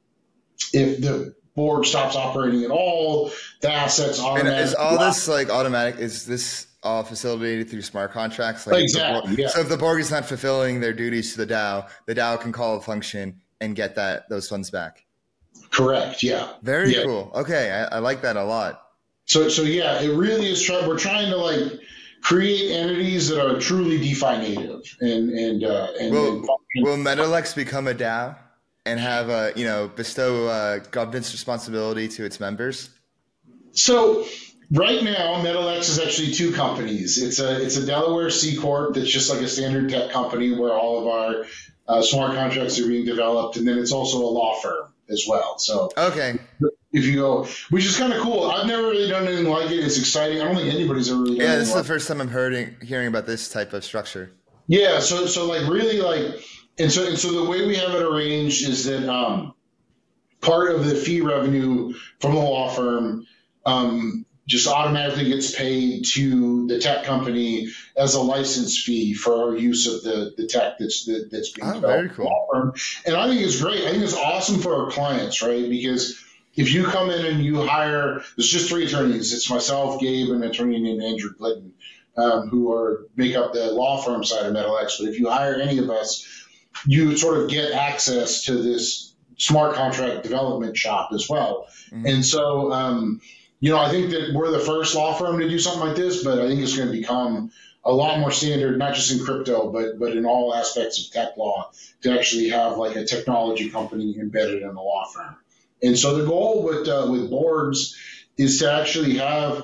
if the board stops operating at all, the assets automatically. And is all this like automatic? Is this all facilitated through smart contracts? Like exactly. Board, yeah. So if the board is not fulfilling their duties to the DAO, the DAO can call a function and get that those funds back. Correct. Yeah. Very yeah. cool. Okay, I, I like that a lot. So so yeah, it really is. Try, we're trying to like create entities that are truly DeFi native, and and uh, and, will and will MetaLex become a DAO and have a you know bestow uh, governance responsibility to its members? So. Right now, MetaLex is actually two companies. It's a it's a Delaware C Corp that's just like a standard tech company where all of our uh, smart contracts are being developed, and then it's also a law firm as well. So okay, if you go, which is kind of cool. I've never really done anything like it. It's exciting. I don't think anybody's ever really done yeah. This is like the first time I'm hearing hearing about this type of structure. Yeah. So so like really like and so and so the way we have it arranged is that um, part of the fee revenue from the law firm. Um, just automatically gets paid to the tech company as a license fee for our use of the, the tech that's that, that's being oh, developed. Very cool. And I think it's great. I think it's awesome for our clients, right? Because if you come in and you hire, there's just three attorneys. It's myself, Gabe, and an attorney named Andrew Clinton, um, who are make up the law firm side of MetalX. But if you hire any of us, you sort of get access to this smart contract development shop as well. Mm-hmm. And so, um, you know, I think that we're the first law firm to do something like this, but I think it's going to become a lot more standard, not just in crypto, but but in all aspects of tech law, to actually have like a technology company embedded in the law firm. And so the goal with uh, with boards is to actually have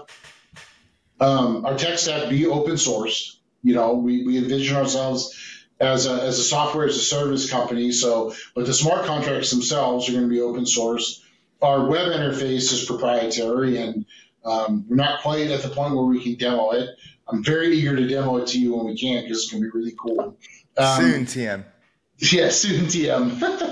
um, our tech stack be open source. You know, we, we envision ourselves as a, as a software as a service company. So, but the smart contracts themselves are going to be open source. Our web interface is proprietary, and um, we're not quite at the point where we can demo it. I'm very eager to demo it to you when we can, because it's going to be really cool. Um, soon, T M. Yeah, soon, T M.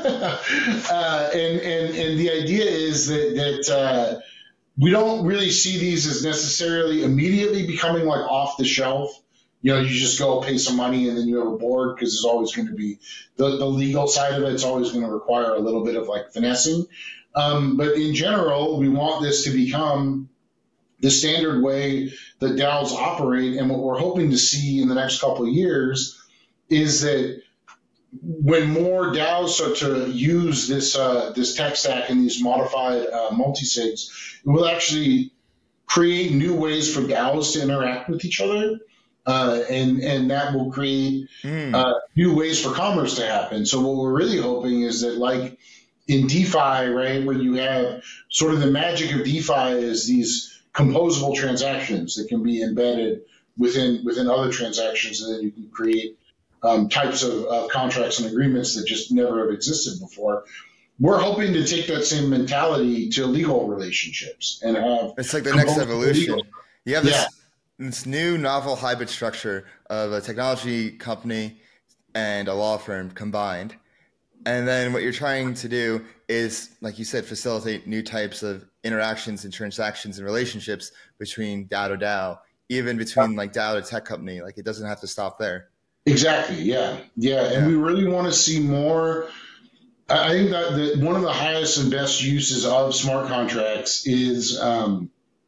uh, and, and, and the idea is that, that uh, we don't really see these as necessarily immediately becoming like off the shelf. You know, you just go pay some money and then you have a board, because there's always going to be the, the legal side of it. It's always going to require a little bit of like finessing. Um, but in general, we want this to become the standard way that DAOs operate. And what we're hoping to see in the next couple of years is that when more DAOs start to use this uh, this tech stack and these modified uh, multi-sigs, it will actually create new ways for DAOs to interact with each other. Uh, and, and that will create mm. uh, new ways for commerce to happen. So what we're really hoping is that, like in DeFi, right, where you have sort of the magic of DeFi is these composable transactions that can be embedded within within other transactions, and then you can create um, types of, of contracts and agreements that just never have existed before. We're hoping to take that same mentality to legal relationships and have it's like the next evolution. Legal. You have this. Yeah. This new novel hybrid structure of a technology company and a law firm combined. And then what you're trying to do is, like you said, facilitate new types of interactions and transactions and relationships between DAO to DAO, even between like DAO to tech company. Like it doesn't have to stop there. Exactly. Yeah. Yeah. And yeah. we really want to see more. I think that the, one of the highest and best uses of smart contracts is um,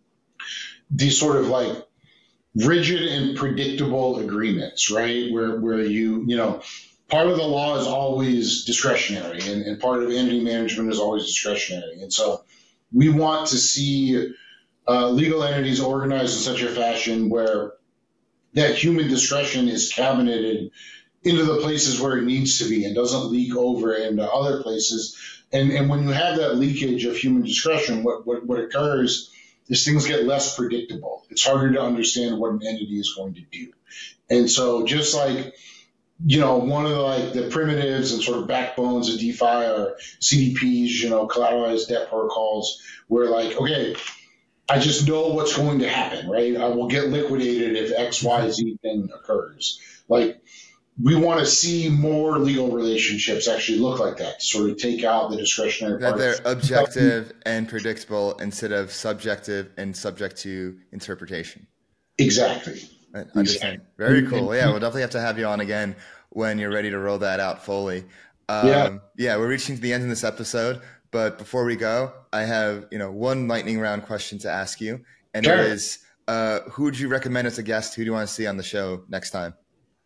these sort of like rigid and predictable agreements, right? Where where you, you know, part of the law is always discretionary, and, and part of entity management is always discretionary. And so we want to see uh, legal entities organized in such a fashion where that human discretion is cabineted into the places where it needs to be and doesn't leak over into other places. And and when you have that leakage of human discretion, what what, what occurs is things get less predictable. It's harder to understand what an entity is going to do. And so just like, you know, one of the, like the primitives and sort of backbones of DeFi are C D Ps, you know, collateralized debt protocols, where like, okay, I just know what's going to happen, right? I will get liquidated if X, Y, Z thing occurs. Like, we want to see more legal relationships actually look like that, to sort of take out the discretionary that part. They're objective and predictable instead of subjective and subject to interpretation. Exactly. I understand. Exactly. Very cool. Yeah, we'll definitely have to have you on again when you're ready to roll that out fully. Um, yeah. Yeah, we're reaching to the end of this episode, but before we go, I have, you know, one lightning round question to ask you, and sure. it is, uh, who would you recommend as a guest? Who do you want to see on the show next time?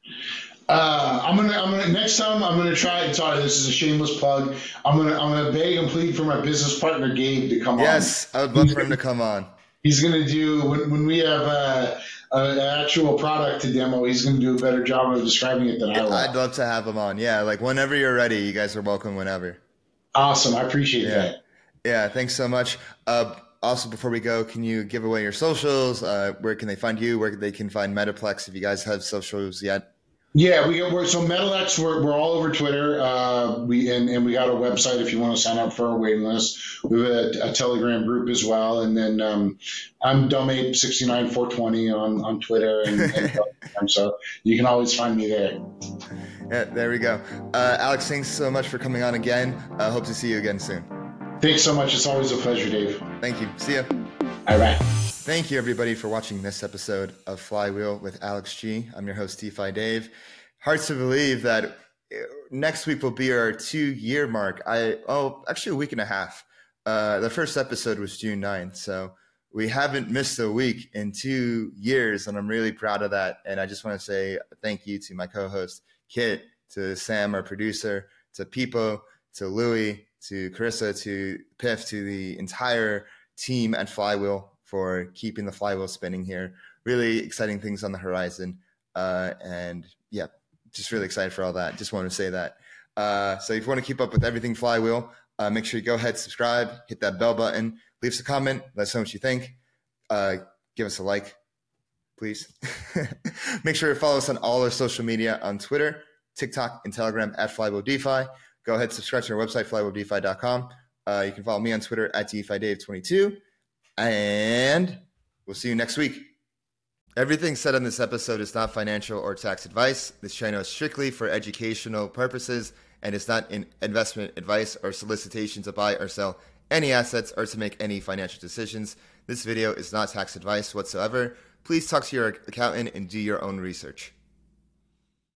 Uh, I'm gonna, I'm gonna. Next time, I'm gonna try. Sorry, this is a shameless plug. I'm gonna, I'm gonna beg and plead for my business partner Gabe to come yes, on. Yes, I would love he's for him to come on. He's gonna do when, when we have uh, an actual product to demo. He's gonna do a better job of describing it than I will. I'd love to have him on. Yeah, like whenever you're ready, you guys are welcome. Whenever. Awesome, I appreciate yeah. that. Yeah, thanks so much. Uh, also, before we go, can you give away your socials? Uh, where can they find you? Where they can find Metaplex if you guys have socials yet? Yeah, we we're, so MetalX, we're, we're all over Twitter. Uh, we and, and we got a website if you want to sign up for our waiting list. We have a, a Telegram group as well, and then um, I'm dumbape six nine four twenty on, on Twitter, and, and so you can always find me there. Yeah, there we go. Uh, Alex, thanks so much for coming on again. I uh, hope to see you again soon. Thanks so much. It's always a pleasure, Dave. Thank you. See ya. All right. Thank you, everybody, for watching this episode of Flywheel with Alex G. I'm your host, DeFi Dave. Hard to believe that next week will be our two-year mark. I oh, actually a week and a half Uh, the first episode was June ninth, so we haven't missed a week in two years, and I'm really proud of that. And I just want to say thank you to my co-host, Kit, to Sam, our producer, to Pipo, to Louie, to Carissa, to Piff, to the entire team at Flywheel for keeping the flywheel spinning here. Really exciting things on the horizon. Uh, and yeah, just really excited for all that. Just want to say that. Uh, so if you want to keep up with everything Flywheel, uh, make sure you go ahead, subscribe, hit that bell button, leave us a comment, let us know what you think. Uh, give us a like, please. Make sure to follow us on all our social media on Twitter, TikTok, and Telegram at Flywheel DeFi. Go ahead, subscribe to our website, flywheel defi dot com. Uh, you can follow me on Twitter at DeFi Dave twenty-two. And we'll see you next week. Everything said on this episode is not financial or tax advice. This channel is strictly for educational purposes and is not an investment advice or solicitation to buy or sell any assets or to make any financial decisions. This video is not tax advice whatsoever. Please talk to your accountant and do your own research.